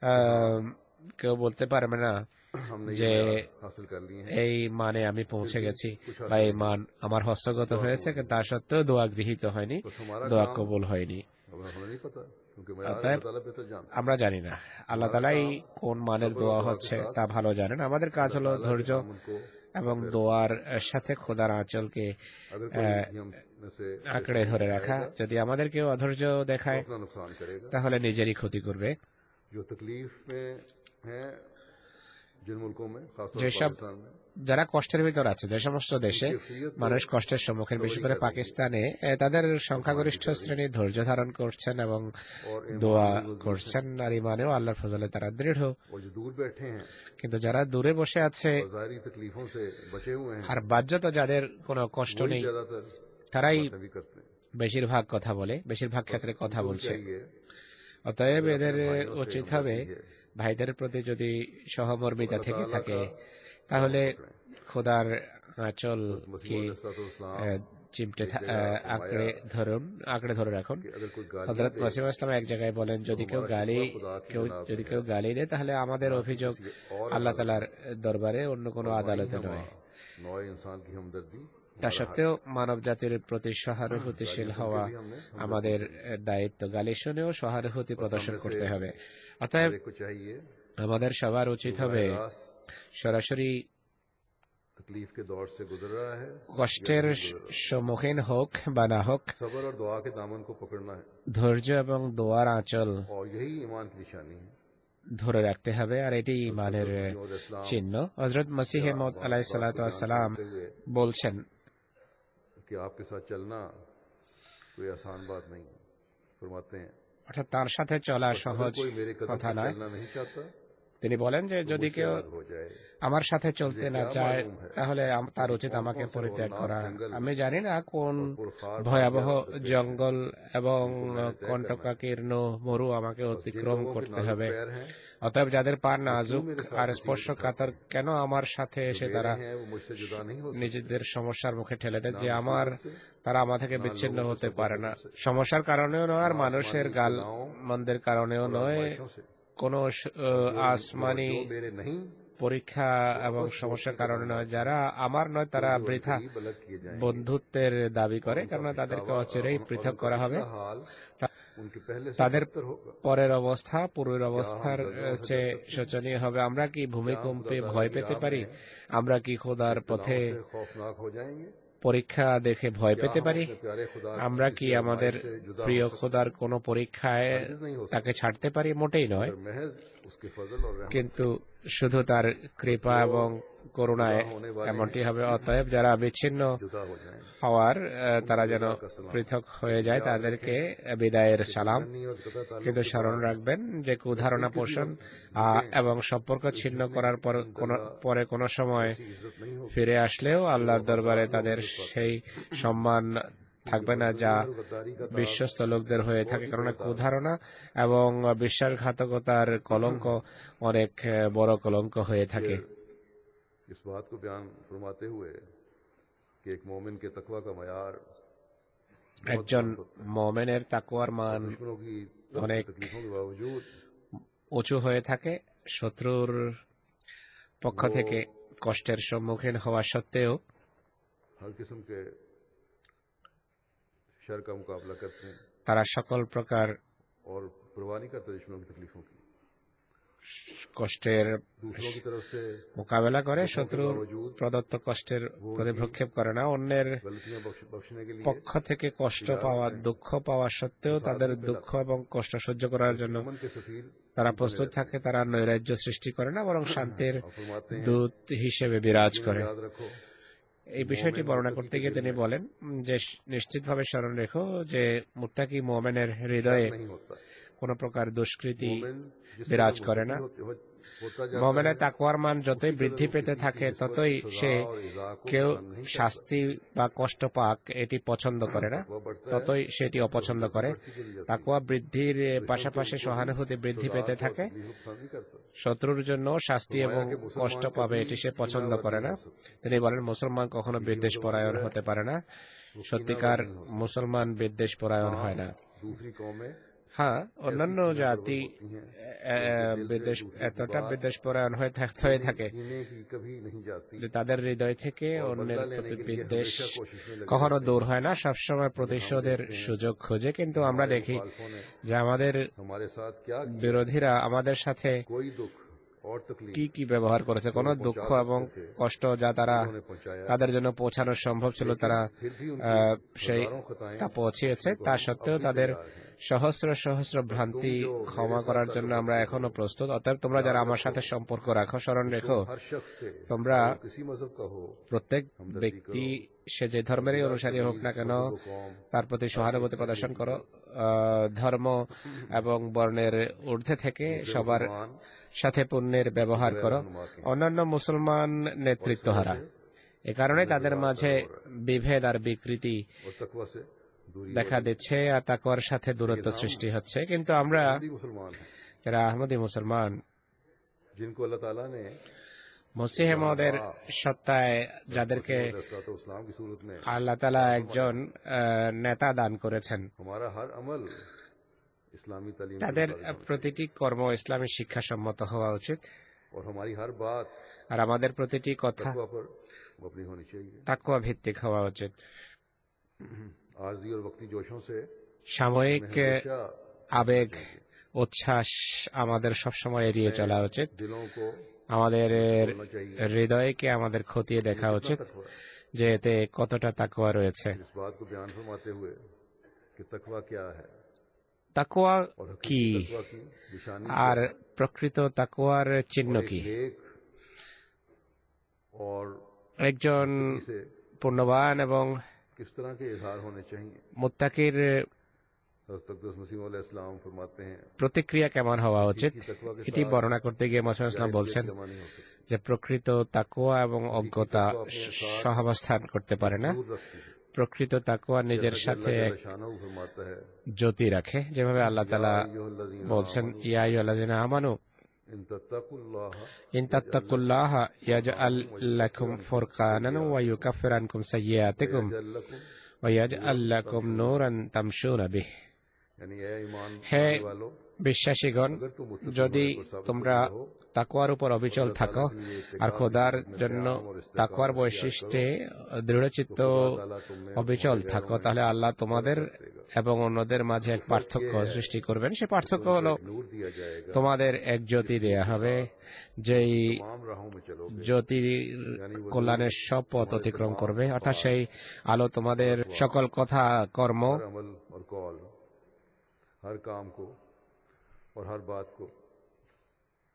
Speaker 1: কেউ বলতে পারবে না
Speaker 2: हमने
Speaker 1: যে
Speaker 2: ये मायार हासिल कर लिए हैं।
Speaker 1: এই মানে আমি পৌঁছে গেছি বা এই মান আমার হস্তগত হয়েছে, কিন্তু তা সত্ত্বেও দোয়া গৃহীত হয়নি,
Speaker 2: बस हमारा
Speaker 1: দোয়া
Speaker 2: काम
Speaker 1: কবুল হয়নি।
Speaker 2: हमें नहीं पता क्योंकि मायार
Speaker 1: अतएव
Speaker 2: अल्लाह ताला बेहतर जानता है।
Speaker 1: আমরা জানি না, আল্লাহ তালাই কোন মানের দোয়া হচ্ছে তা ভালো জানেন। আমাদের কাজ হলো ধৈর্য
Speaker 2: उनको
Speaker 1: এবং দোয়ার সাথে খোদার আঁচলকে
Speaker 2: अगर कोई हम में से
Speaker 1: আঁকড়ে ধরে রাখা। যদি আমাদের কেউ অধৈর্য দেখায়
Speaker 2: अपना नुकसान करेगा।
Speaker 1: তাহলে নিজেরই ক্ষতি করবে।
Speaker 2: जो तकलीफ में है जिन मुल्कों में खासतौर पर
Speaker 1: যেসব
Speaker 2: पाकिस्तान में
Speaker 1: যারা কষ্টের ভিতর আছে, যে সমস্ত দেশে মানুষ কষ্টের সম্মুখীন, বিশেষ করে পাকিস্তানে, তাদের সংখ্যাগরিষ্ঠ শ্রেণী ধৈর্য ধারণ করছেন এবং
Speaker 2: और
Speaker 1: দোয়া
Speaker 2: ईमान भी
Speaker 1: করছেন, আর ইমানেও আল্লাহর ফজলে তারা দৃঢ়।
Speaker 2: और जो दूर बैठे हैं
Speaker 1: কিন্তু যারা দূরে বসে আছে
Speaker 2: और ज़ाहिरी तकलीफों से बचे हुए हैं
Speaker 1: আর বাহ্যত যাদের কোনো কষ্ট
Speaker 2: वही
Speaker 1: নেই,
Speaker 2: ज्यादातर
Speaker 1: তারাই
Speaker 2: बातें भी करते हैं।
Speaker 1: বেশিরভাগ কথা বলে, বেশিরভাগ ক্ষেত্রে কথা
Speaker 2: उनको
Speaker 1: বলছে।
Speaker 2: चाहिए
Speaker 1: অতএব এদের
Speaker 2: भाइयों से
Speaker 1: উচিত
Speaker 2: हमदर्दी
Speaker 1: হবে
Speaker 2: है।
Speaker 1: ভাইদের প্রতি যদি সহমর্মিতা
Speaker 2: अल्लाह
Speaker 1: থেকে
Speaker 2: ताला
Speaker 1: থাকে
Speaker 2: का
Speaker 1: তাহলে খোদার আঁচল
Speaker 2: मसीह
Speaker 1: কি
Speaker 2: अलैहिस्सलाम
Speaker 1: চিমটে
Speaker 2: एक जगह
Speaker 1: আঁকড়ে ধরে রাখুন।
Speaker 2: कि अगर कोई गाली
Speaker 1: হযরত
Speaker 2: दे
Speaker 1: মসিহ ইসলাম এক জায়গায় বলেন, যদি কেউ গালি দেয় তাহলে আমাদের অভিযোগ আল্লাহ তাআলার দরবারে, অন্য কোনো আদালতে নয়।
Speaker 2: नौए इंसान की हमदर्दी
Speaker 1: তা সত্ত্বেও মানব জাতির প্রতি সহানুভূতিশীল হওয়া আমাদের দায়িত্ব। গালি শুনেও সহানুভূতি প্রদর্শন করতে হবে। অতএব
Speaker 2: को चाहिए
Speaker 1: আমাদের সবার উচিত হবে সরাসরি
Speaker 2: तकलीफ के दौर से गुजर रहा है
Speaker 1: কষ্টের সম্মুখীন হোক বা না হোক,
Speaker 2: सब्र और दुआ के दामन को पकड़ना है
Speaker 1: ধৈর্য এবং দোয়ার আঁচল
Speaker 2: और यही ईमान की निशानी है।
Speaker 1: ধরে রাখতে হবে, আর এটি ইমানের চিহ্ন। হযরত মসিহ মউদ আলাইহিস সালাতু ওয়াস সালাম বলছেন,
Speaker 2: कि आपके साथ चलना कोई आसान बात नहीं है। फरमाते हैं
Speaker 1: অর্থাৎ তার সাথে চলা সহজ
Speaker 2: कोई मेरे कदम
Speaker 1: কথা
Speaker 2: पर
Speaker 1: নয়।
Speaker 2: चलना नहीं चाहता
Speaker 1: তিনি বলেন যে যদি কেউ
Speaker 2: याद हो जाए
Speaker 1: আমার সাথে চলতে না চায় তাহলে তার উচিত আমাকে পরিত্যাগ করা। আমি জানি না কোন ভয়াবহ জঙ্গল এবং কণ্টকাকীর্ণ মরু আমাকে অতিক্রম করতে হবে।
Speaker 2: पैर हैं
Speaker 1: অতএব যাদের পা নাজুক আর স্পর্শকাতর, কেন আমার সাথে এসে তারা
Speaker 2: हैं वो मुझसे जुदा नहीं हो
Speaker 1: নিজেদের সমস্যার মুখে ঠেলে দেয় যে তারা আমার থেকে বিচ্ছিন্ন হতে পারে না। সমস্যার কারণেও নয় আর মানুষের গাল মন্দের কারণেও নয়, কোন আসমানি
Speaker 2: जो मेरे नहीं
Speaker 1: পরীক্ষা এবং সমস্যার কারণে নয়। যারা আমার নয় তারা বৃথা
Speaker 2: बलग किए जाएंगे।
Speaker 1: বন্ধুত্বের দাবি করে, কেননা তাদেরকে অচিরেই পৃথক করা হবে।
Speaker 2: हाल उनके पहले से
Speaker 1: তাদের
Speaker 2: बदतर होगा।
Speaker 1: পরের অবস্থা পূর্বের অবস্থার চেয়ে শোচনীয় হবে। আমরা কি ভূমিকম্পে ভয় পেতে পারি? আমরা কি খোদার পথে
Speaker 2: से खौफनाक हो जाएंगे।
Speaker 1: পরীক্ষা দেখে ভয় পেতে পারি?
Speaker 2: अपने प्यारे खुदा
Speaker 1: আমরা কি আমাদের প্রিয় খোদার কোন পরীক্ষায় তাকে ছাড়তে পারি? মোটেই নয়।
Speaker 2: महज उसके फजल और रहमत
Speaker 1: কিন্তু শুধু তার কৃপা এবং করুণায় এমনটি হবে। অতএব যারা বিচ্ছিন্ন
Speaker 2: जुदा हो जाएं,
Speaker 1: হওয়ার তারা যেন পৃথক হয়ে যায়, তাদেরকে বিদায়ের সালাম।
Speaker 2: बेचैनी और कतई ताल्लुक
Speaker 1: কিন্তু
Speaker 2: के
Speaker 1: স্মরণ
Speaker 2: बाद
Speaker 1: রাখবেন যে কুধারণা পোষণ এবং সম্পর্ক ছিন্ন করার পরে কোনো সময়
Speaker 2: ऐसी इज्जत नहीं होगी।
Speaker 1: ফিরে আসলেও আল্লাহর দরবারে তাদের সেই সম্মান থাকবে না যা
Speaker 2: और गद्दारी का
Speaker 1: বিশ্বস্ত লোকদের হয়ে থাকে। কারণ কুধারণা এবং বিশ্বাসঘাতকতার কলঙ্ক অনেক বড় কলঙ্ক হয়ে থাকে।
Speaker 2: इस बात को बयान फरमाते हुए कि एक मोमिन के तकवा का मयार
Speaker 1: একজন মুমিনের তাকওয়ার মান
Speaker 2: दुश्मनों की तरफ से
Speaker 1: অনেক
Speaker 2: तकलीफों के बावजूद
Speaker 1: উঁচু হয়ে থাকে। শত্রুর পক্ষ থেকে কষ্টের সম্মুখীন হওয়া সত্ত্বেও
Speaker 2: हर किस्म के शर का मुकाबला करते हैं
Speaker 1: তারা সকল প্রকার
Speaker 2: और परवाह नहीं करते दुश्मनों की तकलीफों की।
Speaker 1: কষ্টের
Speaker 2: दूसरों की तरफ से
Speaker 1: মোকাবেলা করে, শত্রুর প্রদত্ত কষ্টের প্রতি ভ্রক্ষেপ করে না। অন্যের
Speaker 2: गलतियां बख्शने के लिए
Speaker 1: পক্ষ থেকে কষ্ট পাওয়া, দুঃখ পাওয়া সত্ত্বেও তাদের দুঃখ এবং কষ্ট সহ্য করার জন্য
Speaker 2: अमन के सफीर
Speaker 1: তারা প্রস্তুত থাকে। তারা নৈরাজ্য সৃষ্টি করে না, বরং শান্তির দূত হিসেবে বিরাজ করে।
Speaker 2: याद रखो
Speaker 1: এই বিষয়টি বর্ণনা করতে গিয়ে তিনি বলেন যে নিশ্চিতভাবে স্মরণ রেখো যে মুত্তাকি মুমিনের হৃদয়ে
Speaker 2: नहीं होता।
Speaker 1: কোন প্রকার দুষ্কৃতি
Speaker 2: मोमिन जिस
Speaker 1: বিরাজ
Speaker 2: तरह
Speaker 1: করে না।
Speaker 2: होता जाता
Speaker 1: মুমিনের তাকওয়ার মান যতই বৃদ্ধি পেতে থাকে ততই সে কেউ শাস্তি বা কষ্ট পাক এটি পছন্দ করে না, ততই সেটি অপছন্দ করে। তাকওয়া বৃদ্ধির পাশাপাশি সহানুভূতি বৃদ্ধি পেতে থাকে।
Speaker 2: नहीं करता।
Speaker 1: শত্রুর জন্য শাস্তি এবং কষ্ট পাবে এটি সে পছন্দ করে না। তিনি বলেন মুসলমান কখনো বিদ্বেষ পরায়ণ হতে পারে না। সত্যিকার মুসলমান বিদ্বেষ পরায়ণ হয় না।
Speaker 2: दूसरी कौमें
Speaker 1: হ্যাঁ, অন্যান্য জাতি বিদ্বেষ এতটা বিদ্বেষ পরায়ণ হয়ে থাকে
Speaker 2: जीने की कभी नहीं जाती।
Speaker 1: যে তাদের হৃদয় থেকে অন্যের প্রতি বিদ্বেষ কখনো দূর হয় না, সবসময় প্রতিশোধের সুযোগ খোঁজে। কিন্তু আমরা দেখি যে আমাদের
Speaker 2: हमारे साथ क्या किया?
Speaker 1: বিরোধীরা আমাদের সাথে
Speaker 2: कोई दुख और तकलीफ
Speaker 1: কি কি ব্যবহার করেছে, কোন দুঃখ এবং কষ্ট যা তারা তাদের জন্য পৌঁছানো সম্ভব ছিল তারা সেই তা পৌঁছিয়েছে। তা সত্ত্বেও তাদের সহস্র সহস্র ভ্রান্তি ক্ষমা করার জন্য আমরা এখনো প্রস্তুত। অতএব তোমরা যারা আমার সাথে সম্পর্ক রাখো, স্মরণ রেখো
Speaker 2: हर शख्स से
Speaker 1: তোমরা
Speaker 2: किसी मजहब का हो,
Speaker 1: প্রত্যেক ব্যক্তি সে যে ধর্মেরই অনুসারী হোক না কেন তার প্রতি সহানুভূতি প্রদর্শন করো। ধর্ম এবং বর্ণের ঊর্ধ্বে থেকে সবার সাথে পুণ্যের ব্যবহার করো। অন্যান্য মুসলমান নেতৃত্ব হারা, এ কারণে তাদের মাঝে বিভেদ আর বিকৃতি
Speaker 2: और तकवा से दूरी।
Speaker 1: দেখা দিচ্ছে আর তাকওয়ার সাথে দূরত্ব সৃষ্টি हচ্ছে। কিন্তু আমরা
Speaker 2: आदि मुसलमान हैं
Speaker 1: যারা আহমদী মুসলমান,
Speaker 2: जिनको अल्लाह ताला ने
Speaker 1: মসিহ মওদের সত্তায় যাদেরকে
Speaker 2: इस्लाम की सूरत में
Speaker 1: আল্লাহ তাআলা একজন নেতা দান করেছেন,
Speaker 2: हमारा हर अमल इस्लामी तालीम के
Speaker 1: তাদের
Speaker 2: मुताबिक होना
Speaker 1: প্রতিটি কর্ম ইসলামী শিক্ষাসম্মত হওয়া উচিত।
Speaker 2: चाहिए। और हमारी हर बात
Speaker 1: আর আমাদের প্রতিটি কথা
Speaker 2: तकवा पर मबनी होनी चाहिए।
Speaker 1: তাকওয়া ভিত্তিক হওয়া উচিত।
Speaker 2: आरजी और वक्ती जोशों से
Speaker 1: সাময়িক
Speaker 2: हमेशा
Speaker 1: আবেগ উচ্ছ্বাস আমাদের সবসময় এড়িয়ে চলা উচিত।
Speaker 2: दिलों को
Speaker 1: আমাদের হৃদয়কে আমাদের খতিয়ে দেখা উচিত যে এতে কতটা তাকওয়া রয়েছে।
Speaker 2: इस बात को बयान फरमाते हुए कि तकवा क्या है
Speaker 1: তাকওয়া
Speaker 2: और
Speaker 1: কি
Speaker 2: हकीकी तकवा की निशानी
Speaker 1: আর প্রকৃত তাকওয়ার চিহ্ন কি।
Speaker 2: नेक और
Speaker 1: একজন
Speaker 2: इसे
Speaker 1: পূর্ণবান এবং
Speaker 2: किस तरह के इजहार होने चाहिए।
Speaker 1: মুত্তাকির
Speaker 2: हज़रत अक़दस मसीह अलैहिस्सलाम फरमाते हैं
Speaker 1: প্রতিক্রিয়া কেমন হওয়া উচিত এটি বর্ণনা করতে গিয়ে মুহাম্মদ সাল্লাল্লাহু আলাইহি ওয়াসাল্লাম বলছেন
Speaker 2: जमा नहीं हो सकती,
Speaker 1: যে প্রকৃত তাকওয়া এবং অজ্ঞতা সহাবস্থান করতে পারে না।
Speaker 2: दूर रखती है।
Speaker 1: প্রকৃত তাকওয়া নিজের সাথে এক
Speaker 2: शानहू फरमाता है
Speaker 1: জ্যোতি রাখে, যেভাবে আল্লাহ তাআলা বলছেন ইয়া আইয়ুহাল্লাযিনা আমানু
Speaker 2: इन तत्तकुल्लाह
Speaker 1: ইন তাত্তাকুল্লাহা ইয়াজআল লাকুম ফুরকানান ওয়া ইউকাফির আনকুম সাইয়্যাতিকুম
Speaker 2: जल्लकुम,
Speaker 1: ওয়া ইয়াজআল লাকুম নূরান তামশুনা বিহি।
Speaker 2: यानी ए ईमान
Speaker 1: হে
Speaker 2: लाने वालों,
Speaker 1: বিশ্বাসীগণ,
Speaker 2: अगर तुम मुत्तकी
Speaker 1: যদি
Speaker 2: को साबित
Speaker 1: তোমরা
Speaker 2: हो,
Speaker 1: তাকওয়ার উপর অবিচল থাকো আর খোদার জন্য তাকওয়ার বৈশিষ্ট্যে দৃঢ়চিত্ত অবিচল থাকো, তাহলে আল্লাহ তোমাদের এবং অন্যদের মাঝে এক পার্থক্য সৃষ্টি করবেন। সে পার্থক্য হলো
Speaker 2: नूर दिया जाएगा।
Speaker 1: তোমাদের এক জ্যোতি দেয়া হবে, যেই
Speaker 2: तमाम राहों में चलो,
Speaker 1: জ্যোতি কল্যাণের সব পথ অতিক্রম করবে। অর্থাৎ সেই আলো তোমাদের সকল কথা কর্ম
Speaker 2: हर अमल और कौल, हर काम को और हर बात को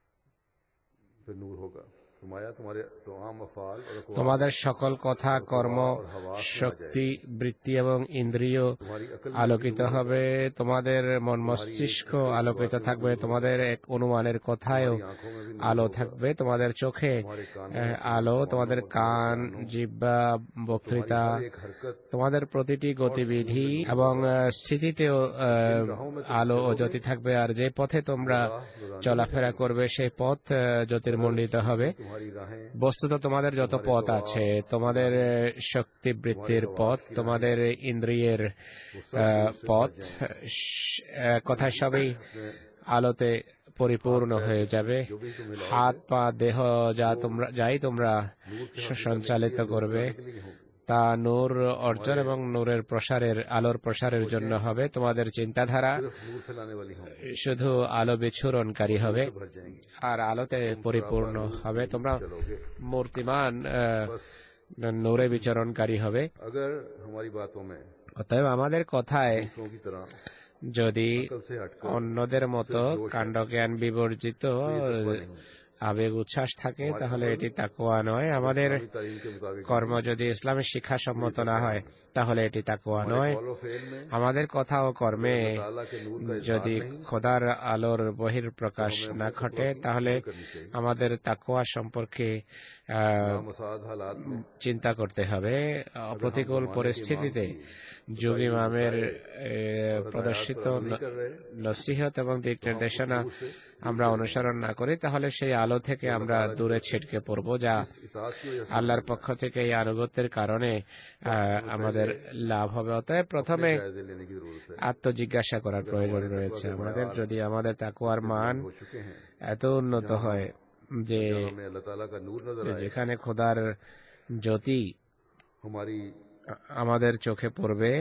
Speaker 2: फिर नूर होगा। फरमाया तुम्हारे तमाम अफ़ाल और अक़वाल
Speaker 1: তোমাদের সকল কথা, কর্ম,
Speaker 2: और हवास में आ
Speaker 1: শক্তি,
Speaker 2: जाएगी।
Speaker 1: বৃত্তি এবং ইন্দ্রিয়
Speaker 2: तुम्हारी अकल में भी
Speaker 1: আলোকিত
Speaker 2: नूर होगा।
Speaker 1: হবে, তোমাদের মন
Speaker 2: तुम्हारी
Speaker 1: মস্তিষ্ক
Speaker 2: एक एक
Speaker 1: আলোকিত
Speaker 2: बातों में
Speaker 1: থাকবে,
Speaker 2: नूर होगा।
Speaker 1: তোমাদের এক অনুমানের কথায়ও
Speaker 2: तुम्हारी आंखों में भी नूर
Speaker 1: আলো
Speaker 2: होगा।
Speaker 1: থাকবে, তোমাদের চোখে
Speaker 2: तुम्हारे कानों, तुम्हारी
Speaker 1: আলো,
Speaker 2: ज़ुबानों
Speaker 1: তোমাদের
Speaker 2: और तुम्हारे
Speaker 1: কান,
Speaker 2: बयानों
Speaker 1: জিহ্বা,
Speaker 2: और तुम्हारी
Speaker 1: বক্তৃতা,
Speaker 2: हर एक हरकत
Speaker 1: তোমাদের প্রতিটি
Speaker 2: और सुकून
Speaker 1: গতিবিধি
Speaker 2: में नूर
Speaker 1: এবং
Speaker 2: होगा।
Speaker 1: স্থিতিতেও
Speaker 2: जिन राहों में तुम
Speaker 1: আলো ও
Speaker 2: चलोगे
Speaker 1: জ্যোতি থাকবে। আর যে পথে
Speaker 2: वो
Speaker 1: তোমরা
Speaker 2: राह नूरानी
Speaker 1: চলাফেরা
Speaker 2: कहलाएंगी।
Speaker 1: করবে সেই পথ জ্যোতির্মণ্ডিত
Speaker 2: गरज
Speaker 1: হবে।
Speaker 2: जितनी तुम्हारी राहें,
Speaker 1: বস্তুত তোমাদের যত
Speaker 2: तुम्हारे
Speaker 1: পথ
Speaker 2: ख्वाब
Speaker 1: আছে,
Speaker 2: और
Speaker 1: তোমাদের
Speaker 2: राहें,
Speaker 1: শক্তি
Speaker 2: तुम्हारे
Speaker 1: বৃত্তির
Speaker 2: हवास
Speaker 1: পথ,
Speaker 2: की
Speaker 1: তোমাদের
Speaker 2: राहें,
Speaker 1: ইন্দ্রিয়ের
Speaker 2: वो सब नूर से भर
Speaker 1: পথ,
Speaker 2: जाएंगी।
Speaker 1: কথায় সবই
Speaker 2: अपने
Speaker 1: আলোতে
Speaker 2: हाथ
Speaker 1: পরিপূর্ণ
Speaker 2: पैर
Speaker 1: হয়ে
Speaker 2: जिस्म
Speaker 1: যাবে।
Speaker 2: जो भी तुम हिलाओगे
Speaker 1: হাত পা দেহ যাই তোমরা
Speaker 2: नूर के हासिल करने के
Speaker 1: সঞ্চালিত
Speaker 2: लिए, नूर
Speaker 1: করবে,
Speaker 2: बनाने के लिए होगी।
Speaker 1: তা নূর অর্জন এবং নূরের প্রসারের, আলোর প্রসারের জন্য হবে। তোমাদের চিন্তাধারা
Speaker 2: सिर्फ नूर फैलाने वाली होंगी,
Speaker 1: শুধু আলো বিচ্ছুরণকারী
Speaker 2: नूर
Speaker 1: হবে
Speaker 2: से भर जाएंगी।
Speaker 1: আর আলোতে
Speaker 2: तुम
Speaker 1: পরিপূর্ণ
Speaker 2: सरापा नूर
Speaker 1: হবে।
Speaker 2: में
Speaker 1: তোমরা
Speaker 2: चलोगे।
Speaker 1: মূর্তিমান
Speaker 2: बस
Speaker 1: নূরে বিচরণকারী হবে।
Speaker 2: अगर हमारी बातों में
Speaker 1: অতএব আমাদের কথায়
Speaker 2: दूसरों की तरह
Speaker 1: যদি
Speaker 2: अकल से हटकर
Speaker 1: অন্যদের মতো
Speaker 2: सिर्फ जोश है,
Speaker 1: কাণ্ডজ্ঞান বিবর্জিত
Speaker 2: तो ये तकवा नहीं होगी।
Speaker 1: আবেগ উচ্ছ্বাস থাকে,
Speaker 2: हमारे
Speaker 1: তাহলে
Speaker 2: अमल
Speaker 1: এটি তাকওয়া নয়।
Speaker 2: अगर
Speaker 1: আমাদের
Speaker 2: इस्लामी तालीम के मुताबिक
Speaker 1: কর্ম
Speaker 2: नहीं,
Speaker 1: যদি ইসলামের শিক্ষা সম্মত
Speaker 2: तो ये
Speaker 1: না
Speaker 2: तकवा
Speaker 1: হয়,
Speaker 2: नहीं।
Speaker 1: তাহলে এটি তাকওয়া
Speaker 2: हमारे
Speaker 1: নয়।
Speaker 2: कौल व फेल में
Speaker 1: আমাদের কথা ও
Speaker 2: अगर
Speaker 1: কর্মে
Speaker 2: अल्लाह ताला के नूर का इजहार
Speaker 1: যদি
Speaker 2: नहीं,
Speaker 1: খোদার আলোর
Speaker 2: तो
Speaker 1: বহিঃপ্রকাশ
Speaker 2: हमें
Speaker 1: না
Speaker 2: अपने
Speaker 1: ঘটে,
Speaker 2: तकवा की
Speaker 1: তাহলে
Speaker 2: कदर करनी चाहिए।
Speaker 1: আমাদের তাকওয়া সম্পর্কে
Speaker 2: नामसाद हालात में
Speaker 1: চিন্তা করতে হবে।
Speaker 2: अगर हम
Speaker 1: প্রতিকূল
Speaker 2: जमाने के इमाम
Speaker 1: পরিস্থিতিতে
Speaker 2: की
Speaker 1: যুগ
Speaker 2: बताई हुई
Speaker 1: ইমামের
Speaker 2: मसाइल और हिदायत
Speaker 1: প্রদর্শিত
Speaker 2: पर अमल नहीं कर रहे,
Speaker 1: নসিহত এবং দিক
Speaker 2: तो हम उस
Speaker 1: নির্দেশনা
Speaker 2: नूर से दूर
Speaker 1: আমরা
Speaker 2: चले
Speaker 1: অনুসরণ না করি, তাহলে সেই আলো থেকে
Speaker 2: तो अल्लाह
Speaker 1: আমরা
Speaker 2: ताला की
Speaker 1: দূরে
Speaker 2: तरफ से
Speaker 1: ছিটকে পড়ব, যা
Speaker 2: इस इताअत की वजह से
Speaker 1: আল্লাহর
Speaker 2: हमें
Speaker 1: পক্ষ থেকে এই আনুগত্যের কারণে আমাদের লাভ হবে। অতএব
Speaker 2: अपने
Speaker 1: প্রথমে
Speaker 2: जायजे लेने की जरूरत है।
Speaker 1: আত্মজিজ্ঞাসা করার
Speaker 2: अगर
Speaker 1: প্রয়োজন
Speaker 2: हमारे तकवा
Speaker 1: রয়েছে।
Speaker 2: के
Speaker 1: আমাদের
Speaker 2: मयार
Speaker 1: যদি আমাদের তাকওয়ার
Speaker 2: इतने
Speaker 1: মান
Speaker 2: बुलंद हो चुके हैं,
Speaker 1: এত উন্নত
Speaker 2: जहाँ
Speaker 1: হয় যে
Speaker 2: जहाँ हमें अल्लाह ताला का नूर नजर आए,
Speaker 1: যেখানে খোদার জ্যোতি
Speaker 2: हमारी
Speaker 1: আমাদের চোখে পড়বে,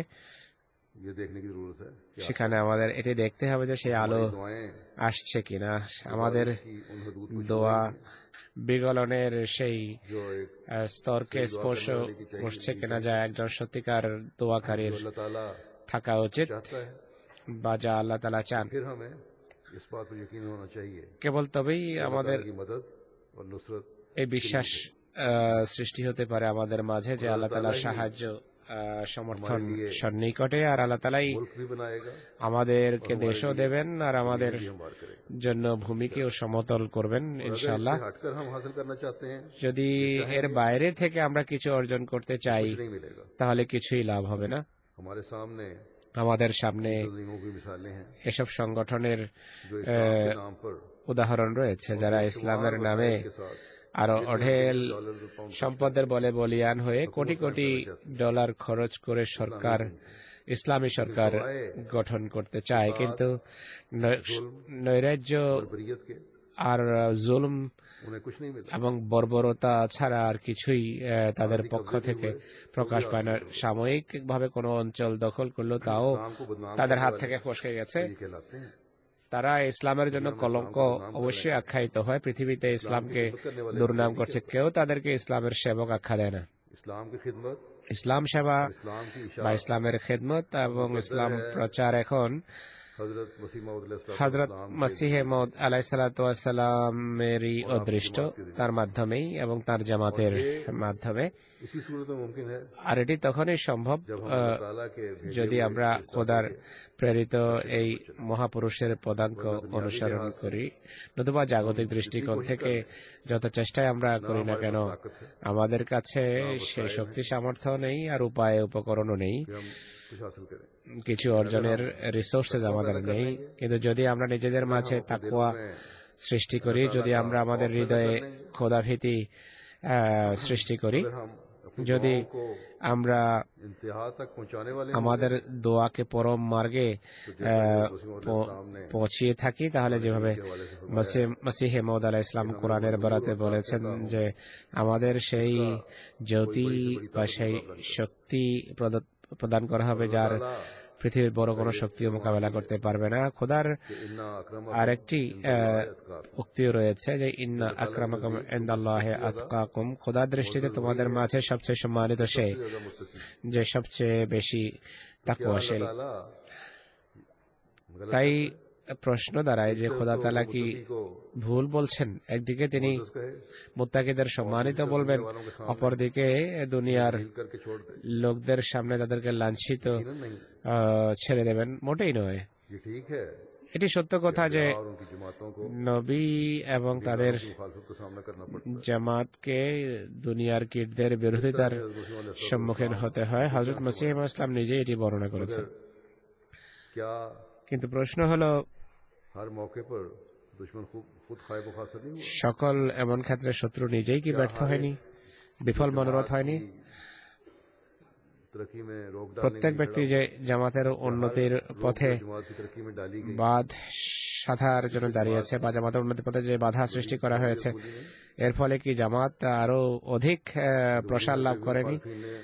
Speaker 2: ये देखने की जरूरत है कि
Speaker 1: সেখানে আমাদের এটি দেখতে হবে যে সেই আলো
Speaker 2: हमारी दुआएं
Speaker 1: আসছে কিনা। আমাদের
Speaker 2: बारिश की उन हदूद को छू
Speaker 1: দোয়া
Speaker 2: रही हैं,
Speaker 1: বিগলনের সেই
Speaker 2: जो एक
Speaker 1: স্তরকে
Speaker 2: सही दुआ
Speaker 1: স্পর্শ
Speaker 2: करने वाले की चाहिए
Speaker 1: করছে
Speaker 2: होनी
Speaker 1: কিনা,
Speaker 2: चाहिए।
Speaker 1: যা একজন সত্যিকার
Speaker 2: जो
Speaker 1: দোয়াকারীর
Speaker 2: अल्लाह ताला
Speaker 1: থাকা উচিত
Speaker 2: चाहता है,
Speaker 1: বা যা আল্লাহ তাআলা চান।
Speaker 2: फिर हमें इस बात पर यकीन होना चाहिए कि
Speaker 1: কেবল তবেই
Speaker 2: अल्लाह
Speaker 1: আমাদের
Speaker 2: ताला की मदद और नुसरत
Speaker 1: এই বিশ্বাস সৃষ্টি হতে পারে আমাদের মাঝে যে আল্লাহ তাআলার সাহায্য সমর্থন সন্নিকটে, আর আল্লাহ তাআলাই
Speaker 2: मुल्क भी बनाएगा
Speaker 1: আমাদেরকে দেশও দেবেন আর আমাদের
Speaker 2: भी हमवार करेगा।
Speaker 1: জন্য ভূমিকেও সমতল করবেন
Speaker 2: और अगर
Speaker 1: ইনশাআল্লাহ।
Speaker 2: इससे हटकर हम हासिल करना चाहते हैं,
Speaker 1: যদি এর বাইরে থেকে আমরা কিছু অর্জন করতে চাই,
Speaker 2: कुछ नहीं मिलेगा।
Speaker 1: তাহলে কিছুই লাভ হবে না।
Speaker 2: हमारे सामने
Speaker 1: আমাদের সামনে
Speaker 2: तंजीमों की मिसालें हैं
Speaker 1: এসব সংগঠনের
Speaker 2: जो इस्लाम के नाम पर
Speaker 1: উদাহরণ রয়েছে, যারা ইসলামের নামে
Speaker 2: के साथ
Speaker 1: আরো অঢেল
Speaker 2: डॉलर पाउंड
Speaker 1: সম্পদের বলে বলিয়ান হয়ে কোটি কোটি ডলার খরচ করে সরকার, ইসলামী সরকার গঠন করতে চায়, কিন্তু নৈরাজ্য
Speaker 2: बरबरीयत के
Speaker 1: আর জুলম
Speaker 2: उन्हें कुछ नहीं मिला।
Speaker 1: এবং বর্বরতা ছাড়া আর কিছুই তাদের পক্ষ থেকে প্রকাশ পায় না। সাময়িকভাবে কোনো অঞ্চল দখল করলো, তাও
Speaker 2: इस्लाम को बदनाम
Speaker 1: তাদের
Speaker 2: करने
Speaker 1: হাত
Speaker 2: वाले
Speaker 1: থেকে ফসকে গেছে।
Speaker 2: ये कहलाते हैं।
Speaker 1: তারা ইসলামের জন্য কলঙ্ক অবশ্যই আখ্যায়িত হয়। পৃথিবীতে ইসলামকে দুর্নাম করছে, কেউ তাদেরকে ইসলামের সেবক আখ্যা দেয় না।
Speaker 2: इस्लाम की खिदमत,
Speaker 1: ইসলাম সেবা
Speaker 2: इस्लाम की
Speaker 1: বা
Speaker 2: इशाअत
Speaker 1: ইসলামের খেদমত এবং ইসলাম প্রচার এখন
Speaker 2: हजरत मसीह मौद
Speaker 1: হযরত মসিহ মউদ আলাইহিসসালামেরই অদৃষ্ট, তার মাধ্যমেই এবং তার জামাতের মাধ্যমে।
Speaker 2: इसी सूरत में मुमकिन है
Speaker 1: আর এটি তখনই সম্ভব
Speaker 2: जब हम अल्लाह ताला के भेजे
Speaker 1: যদি
Speaker 2: हुए
Speaker 1: আমরা
Speaker 2: फरिश्ता
Speaker 1: খোদার
Speaker 2: के
Speaker 1: প্রেরিত এই মহাপুরুষের পদাঙ্ক অনুসরণ করি। নতুবা জাগতিক দৃষ্টিকোণ থেকে যত চেষ্টাই আমরা করি না কেন, আমাদের কাছে সেই শক্তি সামর্থ্য নেই আর উপায় উপকরণও নেই,
Speaker 2: कि हम कुछ हासिल करें।
Speaker 1: কিছু অর্জনের রিসোর্সেস আমাদের নেই। কিন্তু যদি আমরা নিজেদের মাঝে তাকওয়া সৃষ্টি করি, যদি আমরা আমাদের হৃদয়ে খোদাভীতি সৃষ্টি করি,
Speaker 2: अगर हम अपनी
Speaker 1: যদি
Speaker 2: दुआओं को
Speaker 1: আমরা
Speaker 2: इंतहा तक पहुंचाने वाले
Speaker 1: আমাদের দোয়াকে পরম মার্গে পৌঁছিয়ে থাকি, তাহলে যেভাবে মসিহ মউদ আলাইহিস সালাম কোরআনের বরাতে বলেছেন যে আমাদের সেই জ্যোতি বা সেই শক্তি প্রদান করা হবে যার পৃথিবীর বড় কোনো শক্তিও মোকাবেলা করতে পারবে না। খোদার আরেকটি উক্তিও রয়েছে যে ইন্না আকরামাকুম ইনদাল্লাহি আতকাকুম, খোদার দৃষ্টিতে তোমাদের মাঝে সবচেয়ে সম্মানিত সে যে সবচেয়ে বেশি তাকওয়াশীল। তাই প্রশ্ন দাঁড়ায় যে খোদা তাআলা কি
Speaker 2: मुत्तकी को
Speaker 1: ভুল বলছেন? একদিকে তিনি
Speaker 2: मोजस कहे
Speaker 1: মুত্তাকিদের সম্মানিত বলবেন, অপরদিকে দুনিয়ার
Speaker 2: ढील करके छोड़ दे,
Speaker 1: লোকদের सामने তাদেরকে লাঞ্ছিত
Speaker 2: यकीनन नहीं।
Speaker 1: ছেড়ে দেবেন, মোটেই নয়।
Speaker 2: ये ठीक है
Speaker 1: এটি সত্য কথা যে
Speaker 2: और उनकी जमातों को
Speaker 1: নবী এবং তাদের
Speaker 2: की मुखालफत का सामना करना पड़ता है।
Speaker 1: জামাতকে দুনিয়ার কীটদের বিরোধিতার সম্মুখীন হতে হয়। হযরত মসিহ ইসলাম নিজে এটি বর্ণনা করেছেন।
Speaker 2: क्या
Speaker 1: কিন্তু প্রশ্ন হলো,
Speaker 2: हर मौके पर दुश्मन खुद खाए खासर नहीं हुआ?
Speaker 1: সকল এমন ক্ষেত্রে শত্রু নিজেই কি ব্যর্থ হয়নি, বিফল মনোরথ হয়নি?
Speaker 2: तरक्की में रोक डालने
Speaker 1: প্রত্যেক ব্যক্তি যে জামাতের উন্নতির পথে
Speaker 2: जमात की तरक्की में डाली गई
Speaker 1: বাধ সাধার জন্য দাঁড়িয়েছে বা জামাতের উন্নতির পথে যে বাধা সৃষ্টি করা হয়েছে, এর ফলে কি জামাত আরো অধিক প্রসার লাভ করেনি?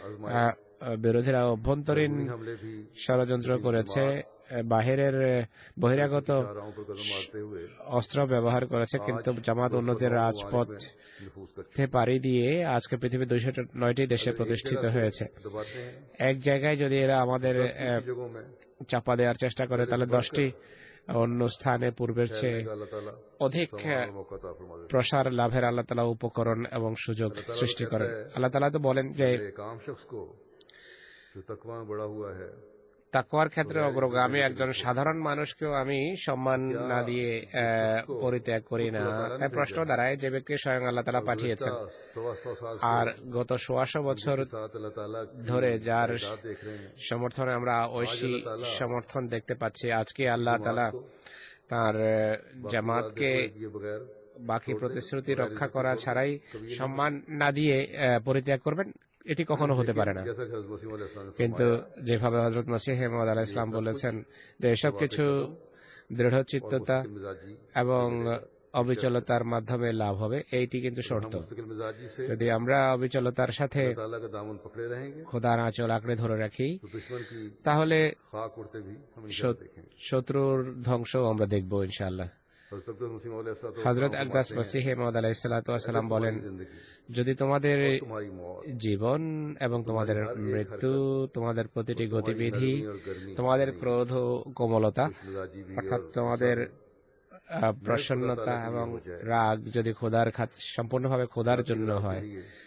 Speaker 1: বিরোধীরা অভ্যন্তরীণ
Speaker 2: हमले भी
Speaker 1: ষড়যন্ত্র করেছে, বাহিরের বহিরাগত
Speaker 2: राहों पर कदम मारते हुए
Speaker 1: অস্ত্র ব্যবহার করেছে, কিন্তু জামাত উন্নতির রাজপথ
Speaker 2: नफूस कर
Speaker 1: পাড়ি দিয়ে আজকে পৃথিবীর 209টি দেশে প্রতিষ্ঠিত হয়েছে।
Speaker 2: दबाते हैं।
Speaker 1: এক জায়গায় যদি এরা আমাদের
Speaker 2: दूसरी जगहों में
Speaker 1: চাপা দেওয়ার চেষ্টা করে, তাহলে 10টি অন্য স্থানে পূর্বের চেয়ে
Speaker 2: अल्लाह ताला
Speaker 1: অধিক
Speaker 2: मौका अता फरमा देते
Speaker 1: প্রসার লাভের আল্লাহ তাআলা উপকরণ এবং সুযোগ সৃষ্টি করেন। আল্লাহ তাআলা তো বলেন যে
Speaker 2: हैं। एक आम शख्स को जो तकवा में बड़ा हुआ है,
Speaker 1: তাকওয়ার ক্ষেত্রে অগ্রগামী একজন সাধারণ মানুষকেও আমি সম্মান না দিয়ে পরিত্যাগ করি না। তাই প্রশ্ন দাঁড়ায়, যে ব্যক্তি স্বয়ং আল্লাহ তাআলা পাঠিয়েছেন
Speaker 2: 125 साल
Speaker 1: আর গত 125 বছর
Speaker 2: साथ अल्लाह ताला
Speaker 1: ধরে যার
Speaker 2: देख रहे हैं,
Speaker 1: সমর্থনে আমরা ঐশী সমর্থন দেখতে পাচ্ছি, আজকে আল্লাহ তাআলা তার জামাতকে
Speaker 2: ये बगैर
Speaker 1: বাকি প্রতিশ্রুতি রক্ষা করা ছাড়াই সম্মান না দিয়ে পরিত্যাগ করবেন, এটি কখনো হতে পারে না।
Speaker 2: जैसा कि हज़रत मसीह मौला अलैहि सल्लम
Speaker 1: কিন্তু যেভাবে হযরত মসিহ মাউদ আলাইহিস সালাম বলেছেন যে এসব কিছু দৃঢ়চিত্ততা
Speaker 2: मिजाजी
Speaker 1: এবং অবিচলতার মাধ্যমে লাভ হবে, এইটি কিন্তু শর্ত।
Speaker 2: मुस्तकिल मिजाजी से
Speaker 1: যদি আমরা অবিচলতার সাথে
Speaker 2: ताला का दामन पकड़े रहेंगे
Speaker 1: খোদার আঁচল আঁকড়ে ধরে রাখি,
Speaker 2: तो दुश्मन की
Speaker 1: তাহলে
Speaker 2: खाक उड़ते भी हम इंशाअल्लाह देखेंगे।
Speaker 1: শত্রুর ধ্বংস আমরা দেখব ইনশাআল্লাহ।
Speaker 2: हज़रत अक़दस मसीह मौला अलैहि सल्लम
Speaker 1: হযরত আকদাস মসিহ মাউদ আলাইহিস সালাম বলেন,
Speaker 2: जिंदगी
Speaker 1: যদি তোমাদের
Speaker 2: तुम्हारी मौत
Speaker 1: জীবন এবং তোমাদের মৃত্যু, তোমাদের প্রতিটি গতিবিধি, তোমাদের ক্রোধ ও কোমলতা,
Speaker 2: मिजाजी भी
Speaker 1: অর্থাৎ তোমাদের প্রসন্নতা এবং রাগ যদি খোদার সম্পূর্ণভাবে খোদার জন্য হয়,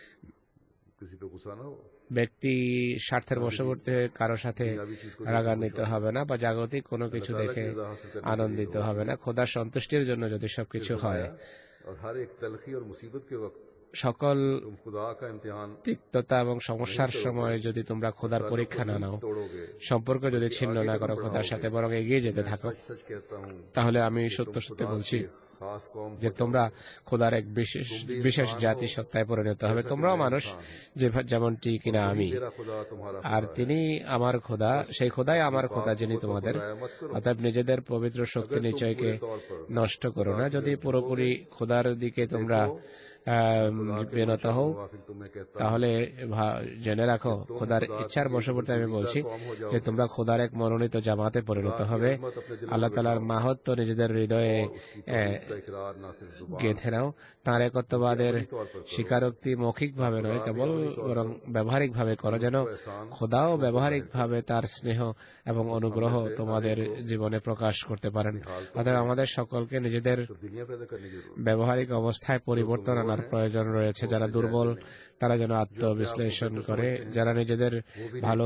Speaker 2: किसी पे गुस्सा ना हो,
Speaker 1: ব্যক্তি স্বার্থের বশবর্তী হয়ে কারো সাথে রাগান্বিত হবে না বা জাগতিক কোনো কিছু দেখে আনন্দিত হবে না, খোদার সন্তুষ্টির জন্য যদি সবকিছু হয়,
Speaker 2: और हर एक तलखी और मुसीबत के वक्त
Speaker 1: সকল
Speaker 2: तुम खुदा का इम्तिहान
Speaker 1: তিক্ততা এবং সমস্যার সময় যদি তোমরা খোদার পরীক্ষা না নাও,
Speaker 2: तोड़ोगे।
Speaker 1: সম্পর্ক যদি ছিন্ন না করো খোদার সাথে, বরং এগিয়ে যেতে থাকো,
Speaker 2: सच सच कहता हूँ,
Speaker 1: তাহলে আমি সত্য সত্য বলছি
Speaker 2: खास कौम
Speaker 1: যে তোমরা খোদার এক বিশেষ জাতি সত্তায় পরিণত হবে। তোমরাও মানুষ যেমনটি কিনা আমি,
Speaker 2: मेरा खुदा तुम्हारा
Speaker 1: আর তিনি আমার খোদা, সেই খোদাই আমার খোদা যিনি তোমাদের।
Speaker 2: मत करो,
Speaker 1: অতএব নিজেদের পবিত্র শক্তি নিশ্চয়কে
Speaker 2: तौर पर
Speaker 1: নষ্ট করো না। যদি পুরোপুরি খোদার দিকে তোমরা বিনত হও,
Speaker 2: मुवाफिक तुम्हें कहता
Speaker 1: তাহলে জেনে রাখো, খোদার ইচ্ছার বশবর্তী আমি বলছি যে তোমরা খোদার এক মনোনীত জামাতে পরিণত হবে। আল্লাহ তাআলার মাহাত্ম্য নিজেদের হৃদয়ে
Speaker 2: का इकरार ना सिर्फ जुबान
Speaker 1: গেঁথে নাও। তাঁর একত্ববাদের স্বীকারোক্তি মৌখিক ভাবে নয় কেবল, বরং ব্যবহারিক ভাবে করো, যেন খোদাও ব্যবহারিক ভাবে তার স্নেহ এবং অনুগ্রহ তোমাদের জীবনে প্রকাশ করতে পারেন। অতএব আমাদের সকলকে নিজেদের
Speaker 2: दुनिया पैदा करने की जरूरत
Speaker 1: ব্যবহারিক অবস্থায় পরিবর্তন আনার প্রয়োজন রয়েছে। যারা দুর্বল তারা যেন আত্মবিশ্লেষণ করে, যারা নিজেদের ভালো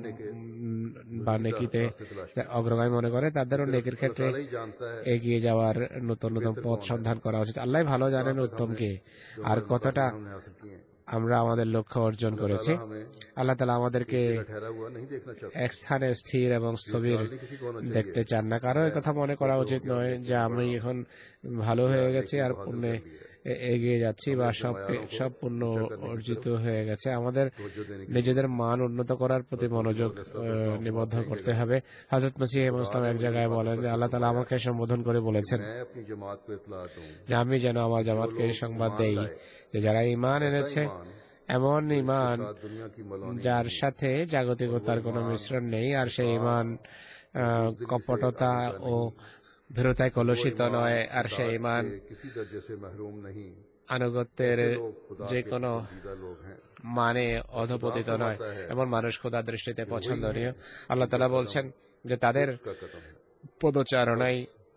Speaker 1: বা নেকিতে অগ্রগামী মনে করে, তাদেরও নেকির ক্ষেত্রে
Speaker 2: नहीं जानता है
Speaker 1: এগিয়ে যাওয়ার নতুন নতুন পথ সন্ধান করা উচিত। আল্লাহ ভালো জানেন উত্তমকে আর কতটা
Speaker 2: हमने हासिल किए हैं।
Speaker 1: আমরা আমাদের লক্ষ্য অর্জন করেছি। আল্লাহ তাআলা আমাদেরকে
Speaker 2: ठहरा हुआ नहीं देखना चाहता,
Speaker 1: এক স্থানে স্থির এবং স্থবির
Speaker 2: किसी को होना
Speaker 1: দেখতে চান না। কারো এই কথা মনে করা উচিত নয় যে আমি এখন ভালো হয়ে গেছি আর পুণ্যে এগিয়ে যাচ্ছি বা সব পুণ্য অর্জিত হয়ে গেছে। আমাদের নিজেদের মান উন্নত করার প্রতি মনোযোগ নিবদ্ধ করতে হবে। হযরত মসিহ ইসলাম এক জায়গায় বলেন যে আল্লাহ তাআলা আমাকে সম্বোধন করে বলেছেন
Speaker 2: मैं अपनी जमात को इतला दूं,
Speaker 1: যে আমি যেন আমার জামাতকে এই সংবাদ দেই যে যারা ঈমান এনেছে, এমন ঈমান
Speaker 2: साथ दुनिया की मलौनी
Speaker 1: যার साथे জাগতিকতার কোনো মিশ্রণ নেই, আর সেই ঈমান কপটতা ও ভীরুতায় কলুষিত নয়, আর সেই ঈমান
Speaker 2: के किसी दर्जे से महरूम नहीं।
Speaker 1: আনুগত্যের যে কোনো
Speaker 2: सीधा लोग हैं,
Speaker 1: মানে অধপতিত নয়, এমন মানুষ খোদার দৃষ্টিতে পছন্দনীয়। আল্লাহ তাআলা বলছেন যে তাদের
Speaker 2: का कदम है,
Speaker 1: পদচারণায়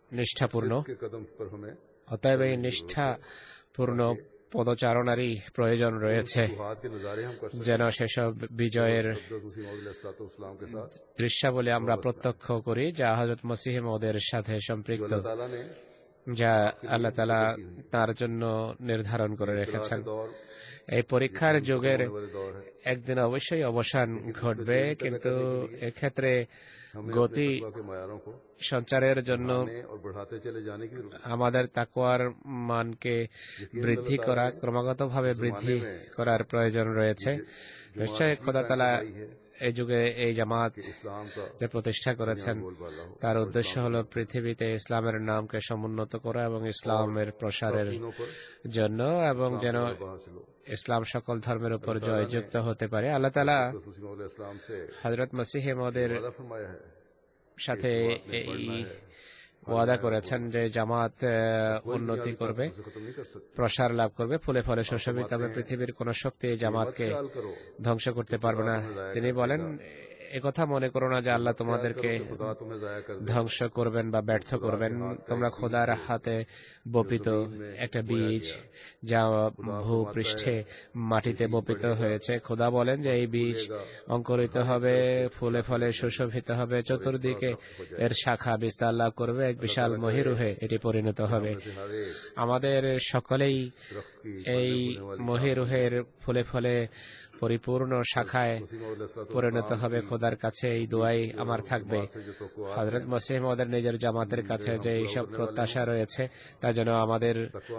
Speaker 1: নিষ্ঠাপূর্ণ।
Speaker 2: के कदम पर हमें
Speaker 1: অতএব এই নিষ্ঠাপূর্ণ পদচারণারই প্রয়োজন রয়েছে,
Speaker 2: फुतूहात के नज़ारे हम कर सकते
Speaker 1: যেন সেসব বিজয়ের
Speaker 2: हैं। हज़रत मसीह मौद अलैहिस्सलाम के साथ
Speaker 1: দৃশ্যাবলী আমরা প্রত্যক্ষ করি যা হযরত মসিহ মওদের সাথে
Speaker 2: जो
Speaker 1: সম্পৃক্ত,
Speaker 2: अल्लाह ताला ने
Speaker 1: যা আল্লাহ তাআলা তার জন্য নির্ধারণ করে রেখেছেন।
Speaker 2: दौर
Speaker 1: এই পরীক্ষার যুগের
Speaker 2: होने वाले दौर है।
Speaker 1: একদিন অবশ্যই অবসান ঘটবে, কিন্তু এক্ষেত্রে
Speaker 2: हमें
Speaker 1: গতি
Speaker 2: अपने तकवा के मायारों को
Speaker 1: সঞ্চারের জন্য
Speaker 2: बढ़ाने और बढ़ाते चले जाने की जरूरत है।
Speaker 1: আমাদের তাকওয়ার মানকে বৃদ্ধি করা, ক্রমাগতভাবে বৃদ্ধি করার প্রয়োজন রয়েছে। নিশ্চয়ই খোদা তাআলা এই যুগে এই জামাত
Speaker 2: इस्लाम का
Speaker 1: যে প্রতিষ্ঠা করেছেন
Speaker 2: बोलबाला हो,
Speaker 1: তার উদ্দেশ্য হলো পৃথিবীতে ইসলামের নামকে সমুন্নত করা এবং ইসলামের প্রসারের
Speaker 2: तीनों पर
Speaker 1: জন্য, এবং যেন
Speaker 2: हासिल हो।
Speaker 1: ইসলাম সকল ধর্মের উপর জয়যুক্ত হতে পারে। আল্লাহ তাআলা
Speaker 2: हज़रत मसीह मौद अलैहिस्सलाम से
Speaker 1: হযরত মসিহ মওদের
Speaker 2: वादा फरमाया है
Speaker 1: সাথে এই ওয়াদা করেছেন যে জামাত উন্নতি করবে,
Speaker 2: उसे खत्म नहीं कर सकते।
Speaker 1: প্রসার লাভ করবে, ফুলে ফলে সুশোভিত হবে। পৃথিবীর কোন শক্তি এই জামাতকে
Speaker 2: ख्याल करो
Speaker 1: ধ্বংস করতে পারবে না। তিনি বলেন, একথা মনে করো না যে আল্লাহ তোমাদেরকে
Speaker 2: खुदा तुम्हें जाया कर दे।
Speaker 1: ধ্বংস করবেন বা ব্যর্থ করবেন। তোমরা খোদার হাতে বপিত একটা বীজ যা ভূপৃষ্ঠে মাটিতে বপিত হয়েছে। খোদা বলেন যে এই বীজ অঙ্কুরিত হবে, ফুলে ফলে সুশোভিত হবে, চতুর্দিকে এর শাখা বিস্তার লাভ করবে, এক বিশাল মহিরুহে এটি পরিণত হবে।
Speaker 2: जैसे हर एक
Speaker 1: আমাদের সকলেই
Speaker 2: दरख्त की
Speaker 1: এই মহিরুহের ফুলে ফলে পরিপূর্ণ শাখায়
Speaker 2: मसीह मौद अलैहिस्सलाम
Speaker 1: পরিণত হবে। খোদার কাছে এই দোয়াই আমার থাকবে,
Speaker 2: से जो तो
Speaker 1: হযরত মসিহ মওদের নিজের জামাতের কাছে যে এইসব প্রত্যাশা রয়েছে তা যেন আমাদের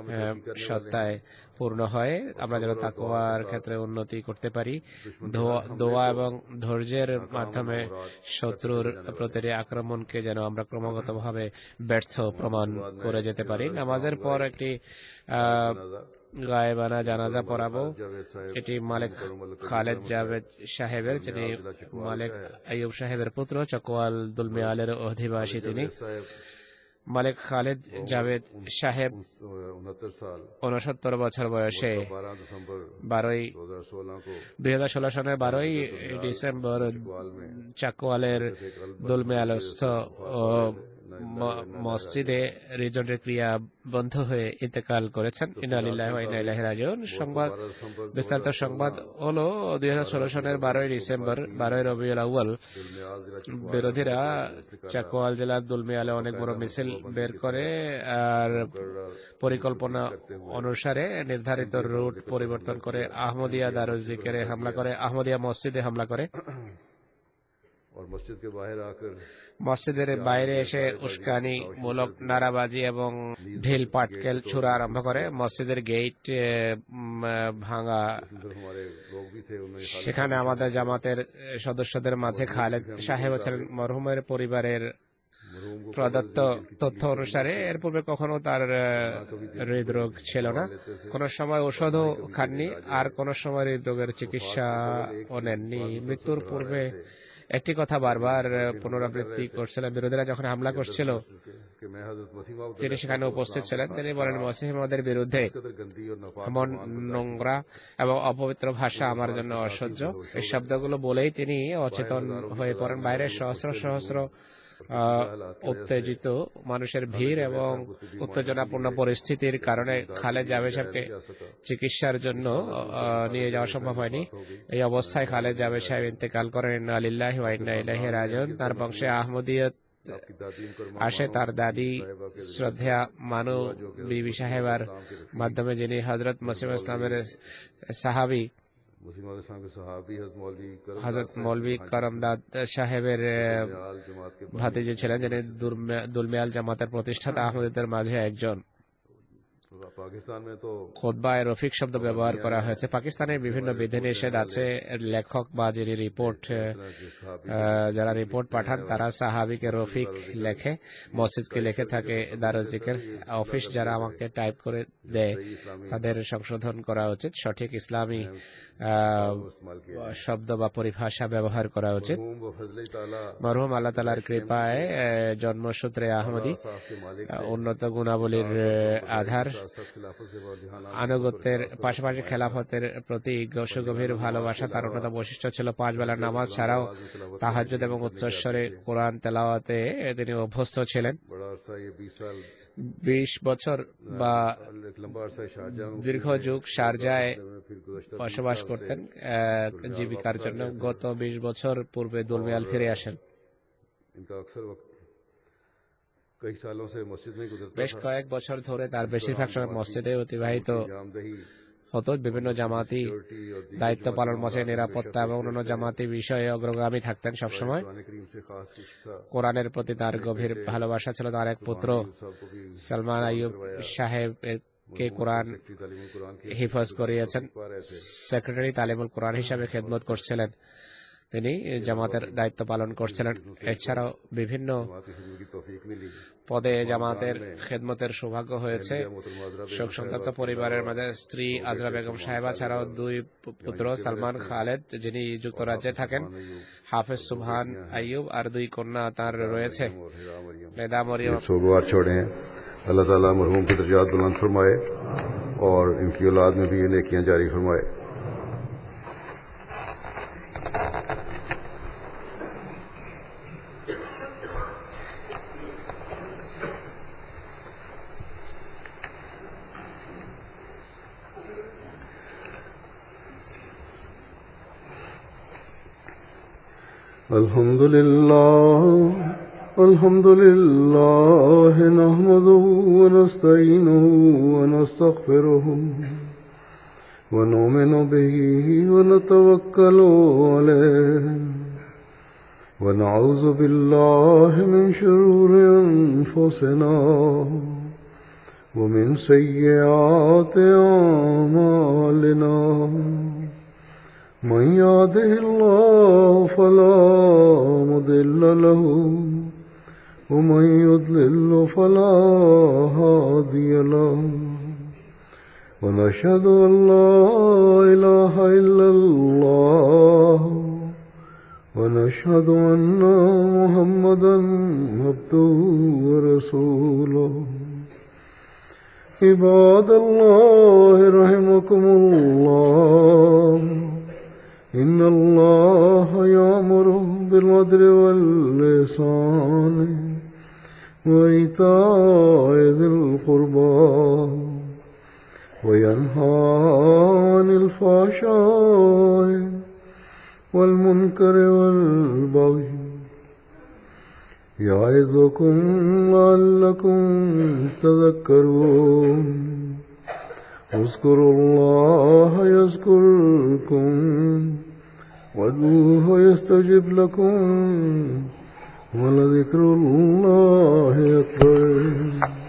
Speaker 1: সত্তায় পূর্ণ হয়, আমরা যেন তাকওয়ার ক্ষেত্রে উন্নতি করতে পারি। দোয়া এবং ধৈর্যের মাধ্যমে শত্রুর প্রতিটি আক্রমণকে যেন আমরা ক্রমাগতভাবে ব্যর্থ প্রমাণ করে যেতে পারি। নামাজের পর একটি গায়েবানা জানাজা পড়াবো।
Speaker 2: जावेद साहब
Speaker 1: এটি মালিক খালেদ জাভেদ সাহেবের, যিনি মালিক আইয়ুব সাহেবের পুত্র, চকওয়াল দুলমিয়ালের অধিবাসী। তিনি
Speaker 2: साहब
Speaker 1: মালিক খালেদ জাভেদ সাহেব
Speaker 2: 69 साल
Speaker 1: 69 বছর বয়সে
Speaker 2: 12 दिसंबर
Speaker 1: 12
Speaker 2: 2016 को
Speaker 1: 2016 সনের 12 ডিসেম্বর চাকওয়ালের দুলমিয়ালস্থ মসজিদে হৃদয়ের ক্রিয়া বন্ধ হয়ে ইন্তেকাল করেছেন। ইন্না লিল্লাহি ওয়া ইন্না ইলাইহি রাজিউন। সংবাদ, বিস্তারিত সংবাদ হলো 2016 সনের 12 ডিসেম্বর 12 রবিউল আউয়াল বিরোধীরা চাকওয়াল জেলার দুলমিয়ালে অনেক বড় মিছিল বের করে আর পরিকল্পনা অনুসারে নির্ধারিত রুট পরিবর্তন করে আহমদিয়া দারুজ জিকিরে হামলা করে, আহমদিয়া মসজিদে হামলা করে।
Speaker 2: और मस्जिद के बाहर आकर
Speaker 1: মসজিদের বাইরে এসে উস্কানি মূলক নারাবাজি এবং ঢিল পাটকেল ছোড়া আরম্ভ করে। মসজিদের গেট ভাঙা।
Speaker 2: अंदर हमारे लोग भी थे, उन्होंने
Speaker 1: সেখানে আমাদের জামাতের সদস্যদের মাঝে খালেদ সাহেব ছিলেন। মরহুমের পরিবারের
Speaker 2: मरहूम को
Speaker 1: প্রদত্ত তথ্য অনুসারে এর পূর্বে কখনো তার হৃদরোগ ছিল না, কোন সময় ওষুধও খাননি, আর কোন সময় হৃদরোগের চিকিৎসাও নেননি। মৃত্যুর পূর্বে একটি কথা বারবার পুনরাবৃত্তি করছিলেন। বিরোধীরা যখন হামলা করছিল,
Speaker 2: कि मैं हजरत मसीह मौद
Speaker 1: যিনি সেখানে উপস্থিত ছিলেন, তিনি বলেন, মসিহ মওদের বিরুদ্ধে
Speaker 2: कदर गंदी और नापाक
Speaker 1: এমন নোংরা এবং অপবিত্র ভাষা আমার জন্য অসহ্য। এই শব্দগুলো বলেই তিনি অচেতন হয়ে পড়েন। বাইরে সহস্র সহস্র উত্তেজিত মানুষের ভিড় এবং উত্তেজনাপূর্ণ পরিস্থিতির কারণে খালেদ জাভেদ সাহেবকে চিকিৎসার জন্য নিয়ে যাওয়া সম্ভব হয়নি। এই অবস্থায় খালেদ জাভেদ সাহেব ইন্তেকাল করেন। ইন্না লিল্লাহি ওয়া ইন্না ইলাইহি রাজিউন। তার বংশে আহমদিয়ত
Speaker 2: आपकी दादीन कर
Speaker 1: আসে। তার দাদি শ্রদ্ধেয়া মানু বিবি সাহেবার মাধ্যমে, যিনি হযরত মসিহ ইসলামের সাহাবী
Speaker 2: मसीह मौद अलैहिस्सलाम के सहाबी हजरत मौलवी करम
Speaker 1: হযরত মৌলভী করমদাদ সাহেবের
Speaker 2: आल जमात के
Speaker 1: ভাতিজি ছিলেন, যিনি দুলমিয়াল জামাতের প্রতিষ্ঠাতা আহমদীদের মাঝে একজন।
Speaker 2: पाकिस्तान में तो
Speaker 1: খুতবায় রফিক শব্দ ব্যবহার করা হয়েছে। পাকিস্তানের বিভিন্ন বিধিনিষেধ আছে। লেখক বা যিনি রিপোর্ট যারা রিপোর্ট পাঠান তারা সাহাবিকে রফিক লেখে, মসজিদকে লেখে থাকে দারুজ জিকির। অফিস যারা আমাকে টাইপ করে দেয় তাদের সংশোধন করা উচিত, সঠিক ইসলামী শব্দ বা পরিভাষা ব্যবহার করা উচিত।
Speaker 2: मरहूम व फजल ताला
Speaker 1: মরহুম আল্লাহ তাআলার কৃপায় জন্মসূত্রে আহমদী,
Speaker 2: साफ के मालिक
Speaker 1: উন্নত গুণাবলীর আধার,
Speaker 2: साथ खिलाफत से ध्यान
Speaker 1: আনুগত্যের পাশাপাশি খেলাফতের প্রতি সুগভীর ভালোবাসা তার অন্যতম বৈশিষ্ট্য ছিল 5 বেলার নামাজ ছাড়াও তাহাজ্জুদ এবং উচ্চস্বরে কোরআন তেলাওয়াতে তিনি অভ্যস্ত ছিলেন।
Speaker 2: बड़ा अरसा ये 20 साल
Speaker 1: 20 বছর বা
Speaker 2: एक लंबा अरसा शारजाह में
Speaker 1: দীর্ঘ যুগ শারজায়
Speaker 2: फिर गुज़श्ता
Speaker 1: বসবাস করতেন জীবিকার জন্য। গত 20 বছর পূর্বে দুলমিয়াল ফিরে আসেন।
Speaker 2: इनका अक्सर वक्त कई सालों से मस्जिद में गुजरता
Speaker 1: বেশ কয়েক বছর ধরে তার বেশিরভাগ সময় মসজিদে অতিবাহিত
Speaker 2: जामदही
Speaker 1: হতো। বিভিন্ন জামাতি দায়িত্ব পালন, মসজিদের নিরাপত্তা এবং অন্যান্য জামাতি বিষয়ে অগ্রগামী থাকতেন সবসময়।
Speaker 2: कुरान करीम से खास इश्क था।
Speaker 1: কোরআনের প্রতি তার গভীর ভালোবাসা ছিল। তার এক পুত্র
Speaker 2: साहब को भी
Speaker 1: সালমান আইয়ুব সাহেব কে কোরআন
Speaker 2: तालीम कुरान के
Speaker 1: হিফাজ করিয়েছেন। সেক্রেটারি তালিমুল কোরআন হিসাবে খেদমত করছিলেন, তিনি জামাতের দায়িত্ব পালন করছিলেন। এছাড়াও বিভিন্ন
Speaker 2: की खिदमत की तौफीक मिली।
Speaker 1: পদে জামাতের খেদমতের সৌভাগ্য হয়েছে। শোক সন্তপ্ত পরিবারের মাঝে স্ত্রী আজরা বেগম সাহেবা ছাড়াও 2 পুত্র সালমান খালেদ যিনি যুক্তরাজ্যে থাকেন, হাফেজ সুবহান আইয়ুব আর 2 কন্যা তার রয়েছে। লেদা মরিয়ম
Speaker 2: सोगवार छोड़े हैं। अल्लाह ताला मरहूम के दर्जात बुलंद फरमाए और इनकी औलाद में भी ये नेकियां जारी फरमाए। الحمد لله نحمده ونستعينه ونستغفره ونؤمن به ونتوكل عليه ونعوذ بالله من شرور أنفسنا ومن سيئات أعمالنا من يهده الله فلا مضل له ومن يضلل فلا هادي له ونشهد أن لا إله إلا الله ونشهد أن محمدا عبده ورسوله عباد الله رحمكم الله إن الله يأمر بالعدل والإحسان وإيتاء ذي القربى وينهى عن الفحشاء والمنكر والبغي يعظكم لعلكم تذكرون اذكروا الله يذكركم وادعوه يستجب لكم ولذكر الله أكبر.